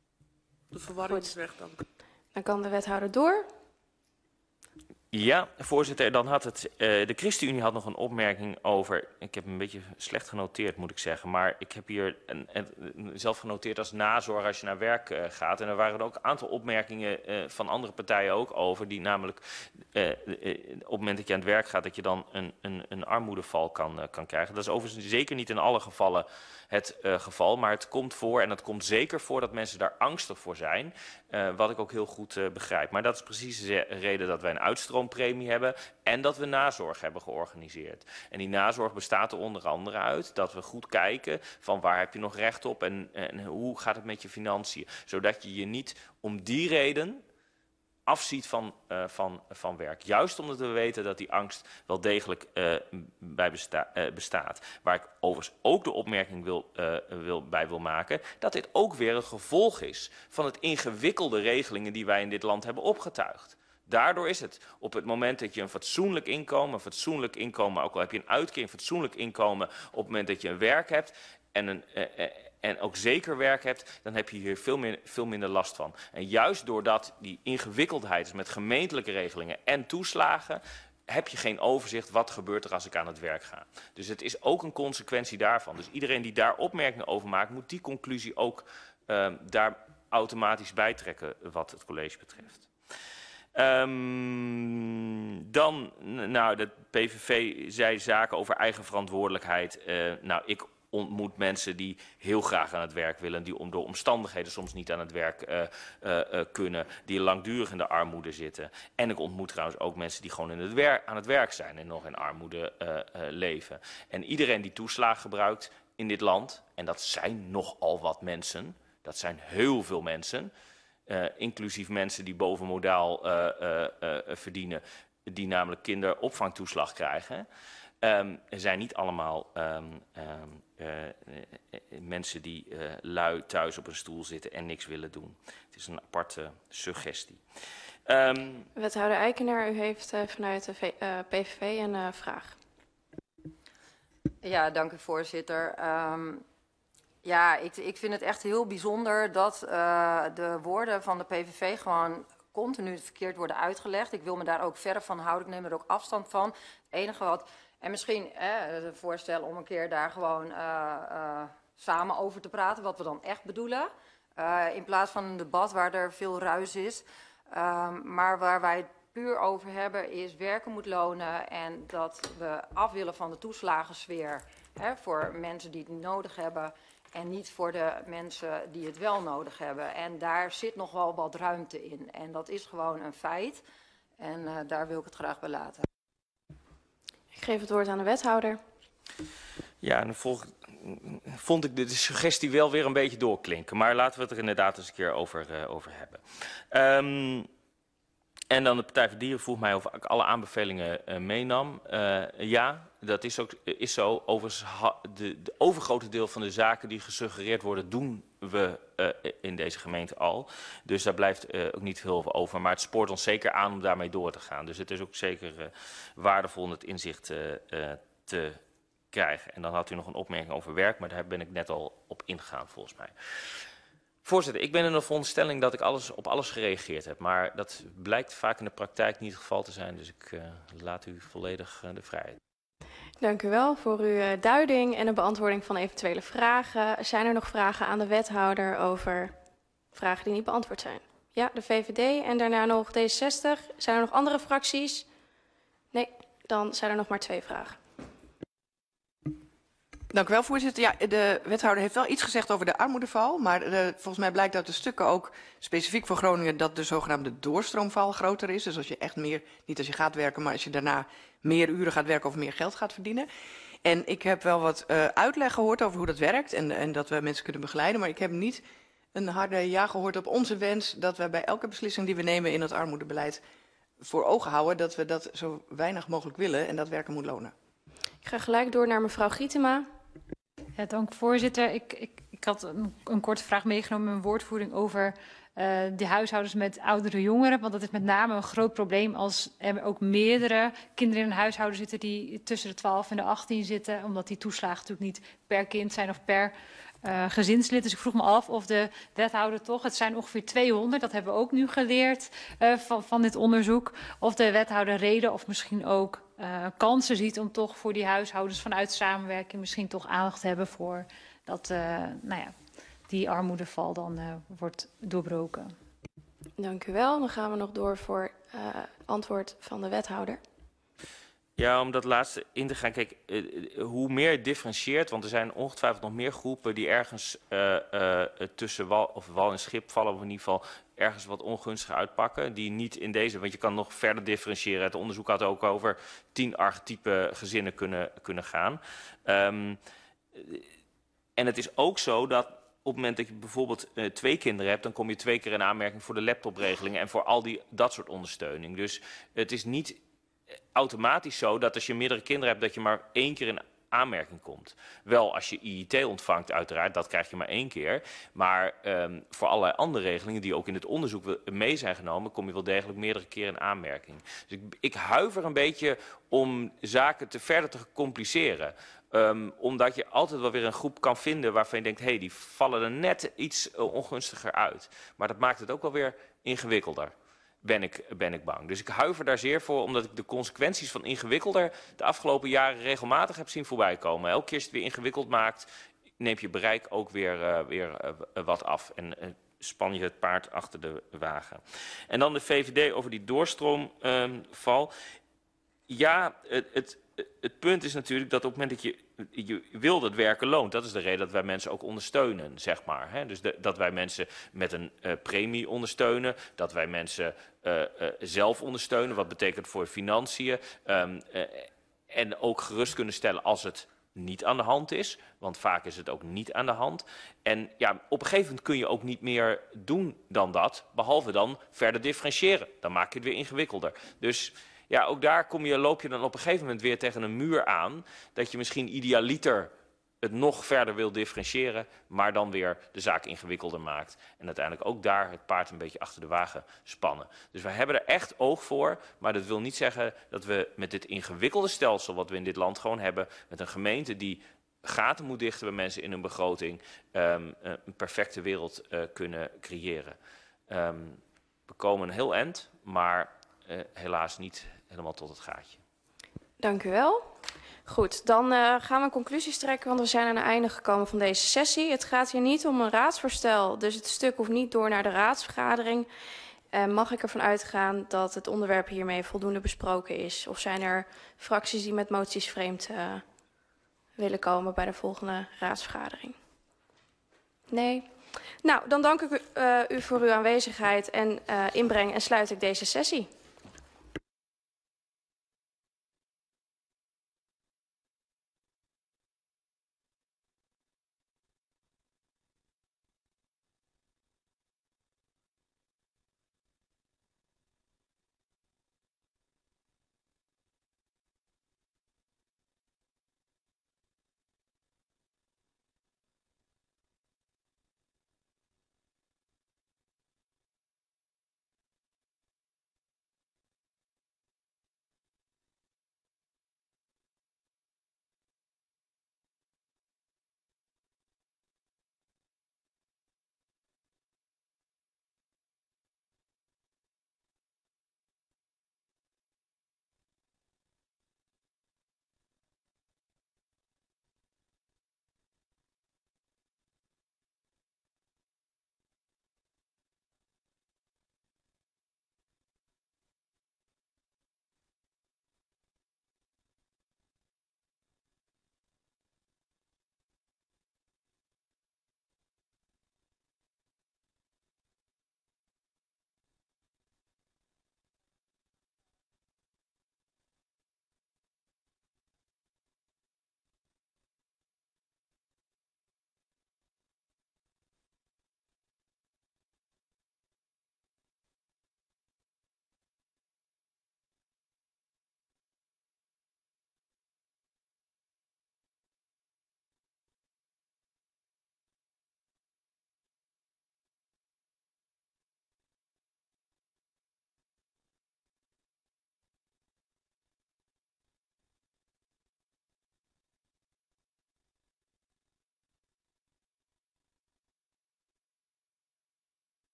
Speaker 9: de verwarring is weg, dank.
Speaker 1: Dan kan de wethouder door.
Speaker 5: Ja, voorzitter, dan had het, uh, de ChristenUnie had nog een opmerking over, ik heb een beetje slecht genoteerd moet ik zeggen, maar ik heb hier een, een, zelf genoteerd als nazorg als je naar werk uh, gaat. En er waren ook een aantal opmerkingen uh, van andere partijen ook over, die namelijk uh, uh, op het moment dat je aan het werk gaat, dat je dan een, een, een armoedeval kan, uh, kan krijgen. Dat is overigens zeker niet in alle gevallen het uh, geval, maar het komt voor en het komt zeker voor dat mensen daar angstig voor zijn, uh, wat ik ook heel goed uh, begrijp. Maar dat is precies de reden dat wij een uitstroompremie hebben en dat we nazorg hebben georganiseerd. En die nazorg bestaat er onder andere uit dat we goed kijken van waar heb je nog recht op en, en hoe gaat het met je financiën, zodat je je niet om die reden afziet van, uh, van, van werk. Juist omdat we weten dat die angst wel degelijk uh, bij besta uh, bestaat. Waar ik overigens ook de opmerking wil, uh, wil, bij wil maken, dat dit ook weer een gevolg is van het ingewikkelde regelingen die wij in dit land hebben opgetuigd. Daardoor is het op het moment dat je een fatsoenlijk inkomen, een fatsoenlijk inkomen, ook al heb je een uitkering, een fatsoenlijk inkomen op het moment dat je een werk hebt en een uh, uh, en ook zeker werk hebt, dan heb je hier veel, meer, veel minder last van. En juist doordat die ingewikkeldheid is met gemeentelijke regelingen en toeslagen, heb je geen overzicht wat gebeurt er als ik aan het werk ga. Dus het is ook een consequentie daarvan. Dus iedereen die daar opmerkingen over maakt, moet die conclusie ook uh, daar automatisch bijtrekken wat het college betreft. Um, dan, nou, de P V V zei zaken over eigen verantwoordelijkheid. Uh, nou, ik ontmoet mensen die heel graag aan het werk willen, die om door omstandigheden soms niet aan het werk uh, uh, uh, kunnen, die langdurig in de armoede zitten. En ik ontmoet trouwens ook mensen die gewoon in het werk, aan het werk zijn en nog in armoede uh, uh, leven. En iedereen die toeslagen gebruikt in dit land, en dat zijn nogal wat mensen, Dat zijn heel veel mensen, uh, inclusief mensen die boven modaal uh, uh, uh, verdienen, die namelijk kinderopvangtoeslag krijgen. Um, er zijn niet allemaal um, um, uh, uh, mensen die uh, lui thuis op een stoel zitten en niks willen doen. Het is een aparte suggestie. Um,
Speaker 1: Wethouder Eikenaar, u heeft uh, vanuit de v uh, P V V een uh, vraag.
Speaker 12: Ja, dank u voorzitter. Um, ja, ik, ik vind het echt heel bijzonder dat uh, de woorden van de P V V gewoon continu verkeerd worden uitgelegd. Ik wil me daar ook verder van houden, ik neem er ook afstand van. Het enige wat, en misschien eh, een voorstel om een keer daar gewoon uh, uh, samen over te praten, wat we dan echt bedoelen. Uh, in plaats van een debat waar er veel ruis is. Um, maar waar wij het puur over hebben is werken moet lonen en dat we af willen van de toeslagensfeer hè, voor mensen die het niet nodig hebben en niet voor de mensen die het wel nodig hebben. En daar zit nog wel wat ruimte in en dat is gewoon een feit en uh, daar wil ik het graag bij laten.
Speaker 1: Ik geef het woord aan de wethouder.
Speaker 5: Ja, en dan volg, vond ik de suggestie wel weer een beetje doorklinken. Maar laten we het er inderdaad eens een keer over, uh, over hebben. Um, en dan de Partij voor Dieren vroeg mij of ik alle aanbevelingen uh, meenam. Uh, ja, dat is, ook, is zo. Overigens, ha, de, de overgrote deel van de zaken die gesuggereerd worden, doen we uh, in deze gemeente al. Dus daar blijft uh, ook niet veel over. Maar het spoort ons zeker aan om daarmee door te gaan. Dus het is ook zeker uh, waardevol om het inzicht uh, uh, te krijgen. En dan had u nog een opmerking over werk, maar daar ben ik net al op ingegaan volgens mij. Voorzitter, ik ben in de veronderstelling dat ik alles, op alles gereageerd heb. Maar dat blijkt vaak in de praktijk niet het geval te zijn. Dus ik uh, laat u volledig uh, de vrijheid.
Speaker 1: Dank u wel voor uw uh, duiding en de beantwoording van eventuele vragen. Zijn er nog vragen aan de wethouder over vragen die niet beantwoord zijn? Ja, de V V D en daarna nog D zestig. Zijn er nog andere fracties? Nee, dan zijn er nog maar twee vragen.
Speaker 7: Dank u wel, voorzitter. Ja, de wethouder heeft wel iets gezegd over de armoedeval. Maar uh, volgens mij blijkt uit de stukken ook specifiek voor Groningen dat de zogenaamde doorstroomval groter is. Dus als je echt meer, niet als je gaat werken, maar als je daarna meer uren gaat werken of meer geld gaat verdienen. En ik heb wel wat uh, uitleg gehoord over hoe dat werkt en, en dat we mensen kunnen begeleiden. Maar ik heb niet een harde ja gehoord op onze wens dat we bij elke beslissing die we nemen in het armoedebeleid voor ogen houden dat we dat zo weinig mogelijk willen en dat werken moet lonen.
Speaker 1: Ik ga gelijk door naar mevrouw Gietema.
Speaker 2: Ja, dank voorzitter. Ik, ik, ik had een, een korte vraag meegenomen in mijn woordvoering over uh, de huishoudens met oudere jongeren. Want dat is met name een groot probleem als er ook meerdere kinderen in een huishouden zitten die tussen de twaalf en de achttien zitten. Omdat die toeslagen natuurlijk niet per kind zijn of per uh, gezinslid. Dus ik vroeg me af of de wethouder toch, het zijn ongeveer tweehonderd, dat hebben we ook nu geleerd uh, van, van dit onderzoek. Of de wethouder reden of misschien ook Uh, kansen ziet om toch voor die huishoudens vanuit samenwerking misschien toch aandacht te hebben voor dat uh, nou ja, die armoedeval dan uh, wordt doorbroken.
Speaker 1: Dank u wel. Dan gaan we nog door voor uh, antwoord van de wethouder.
Speaker 5: Ja, om dat laatste in te gaan. Kijk, uh, hoe meer je differentieert, want er zijn ongetwijfeld nog meer groepen die ergens uh, uh, tussen wal, of wal en schip vallen, of in ieder geval ergens wat ongunstig uitpakken, die niet in deze, want je kan nog verder differentiëren. Het onderzoek had ook over tien archetype gezinnen kunnen, kunnen gaan. Um, en het is ook zo dat op het moment dat je bijvoorbeeld uh, twee kinderen hebt, dan kom je twee keer in aanmerking voor de laptopregelingen en voor al die, dat soort ondersteuning. Dus het is niet automatisch zo dat als je meerdere kinderen hebt, dat je maar één keer in aanmerking komt. Wel, als je I I T ontvangt, uiteraard, dat krijg je maar één keer. Maar um, voor allerlei andere regelingen die ook in het onderzoek mee zijn genomen, kom je wel degelijk meerdere keren in aanmerking. Dus ik, ik huiver een beetje om zaken te verder te compliceren. Um, omdat je altijd wel weer een groep kan vinden waarvan je denkt, hé, hey, die vallen er net iets uh, ongunstiger uit. Maar dat maakt het ook wel weer ingewikkelder. Ben ik, ben ik bang. Dus ik huiver daar zeer voor, omdat ik de consequenties van ingewikkelder de afgelopen jaren regelmatig heb zien voorbij komen. Elke keer als je het weer ingewikkeld maakt, neemt je bereik ook weer, uh, weer uh, wat af. En uh, span je het paard achter de wagen. En dan de V V D over die doorstroomval. Um, ja, het, het, het punt is natuurlijk dat op het moment dat je, je wil dat werken loont, dat is de reden dat wij mensen ook ondersteunen, zeg maar. Hè? Dus de, dat wij mensen met een uh, premie ondersteunen, dat wij mensen uh, uh, zelf ondersteunen, wat betekent voor financiën. Um, uh, en ook gerust kunnen stellen als het niet aan de hand is. Want vaak is het ook niet aan de hand. En ja, op een gegeven moment kun je ook niet meer doen dan dat. Behalve dan verder differentiëren. Dan maak je het weer ingewikkelder. Dus ja, ook daar kom je, loop je dan op een gegeven moment weer tegen een muur aan. Dat je misschien idealiter het nog verder wil differentiëren, maar dan weer de zaak ingewikkelder maakt. En uiteindelijk ook daar het paard een beetje achter de wagen spannen. Dus we hebben er echt oog voor, maar dat wil niet zeggen dat we met dit ingewikkelde stelsel wat we in dit land gewoon hebben, met een gemeente die gaten moet dichten bij mensen in hun begroting, um, een perfecte wereld uh, kunnen creëren. Um, we komen een heel eind, maar uh, helaas niet helemaal tot het gaatje.
Speaker 1: Dank u wel. Goed, dan uh, gaan we conclusies trekken, want we zijn aan het einde gekomen van deze sessie. Het gaat hier niet om een raadsvoorstel, dus het stuk hoeft niet door naar de raadsvergadering. Uh, mag ik ervan uitgaan dat het onderwerp hiermee voldoende besproken is? Of zijn er fracties die met moties vreemd uh, willen komen bij de volgende raadsvergadering? Nee? Nou, dan dank ik u, uh, u voor uw aanwezigheid en uh, inbreng en sluit ik deze sessie.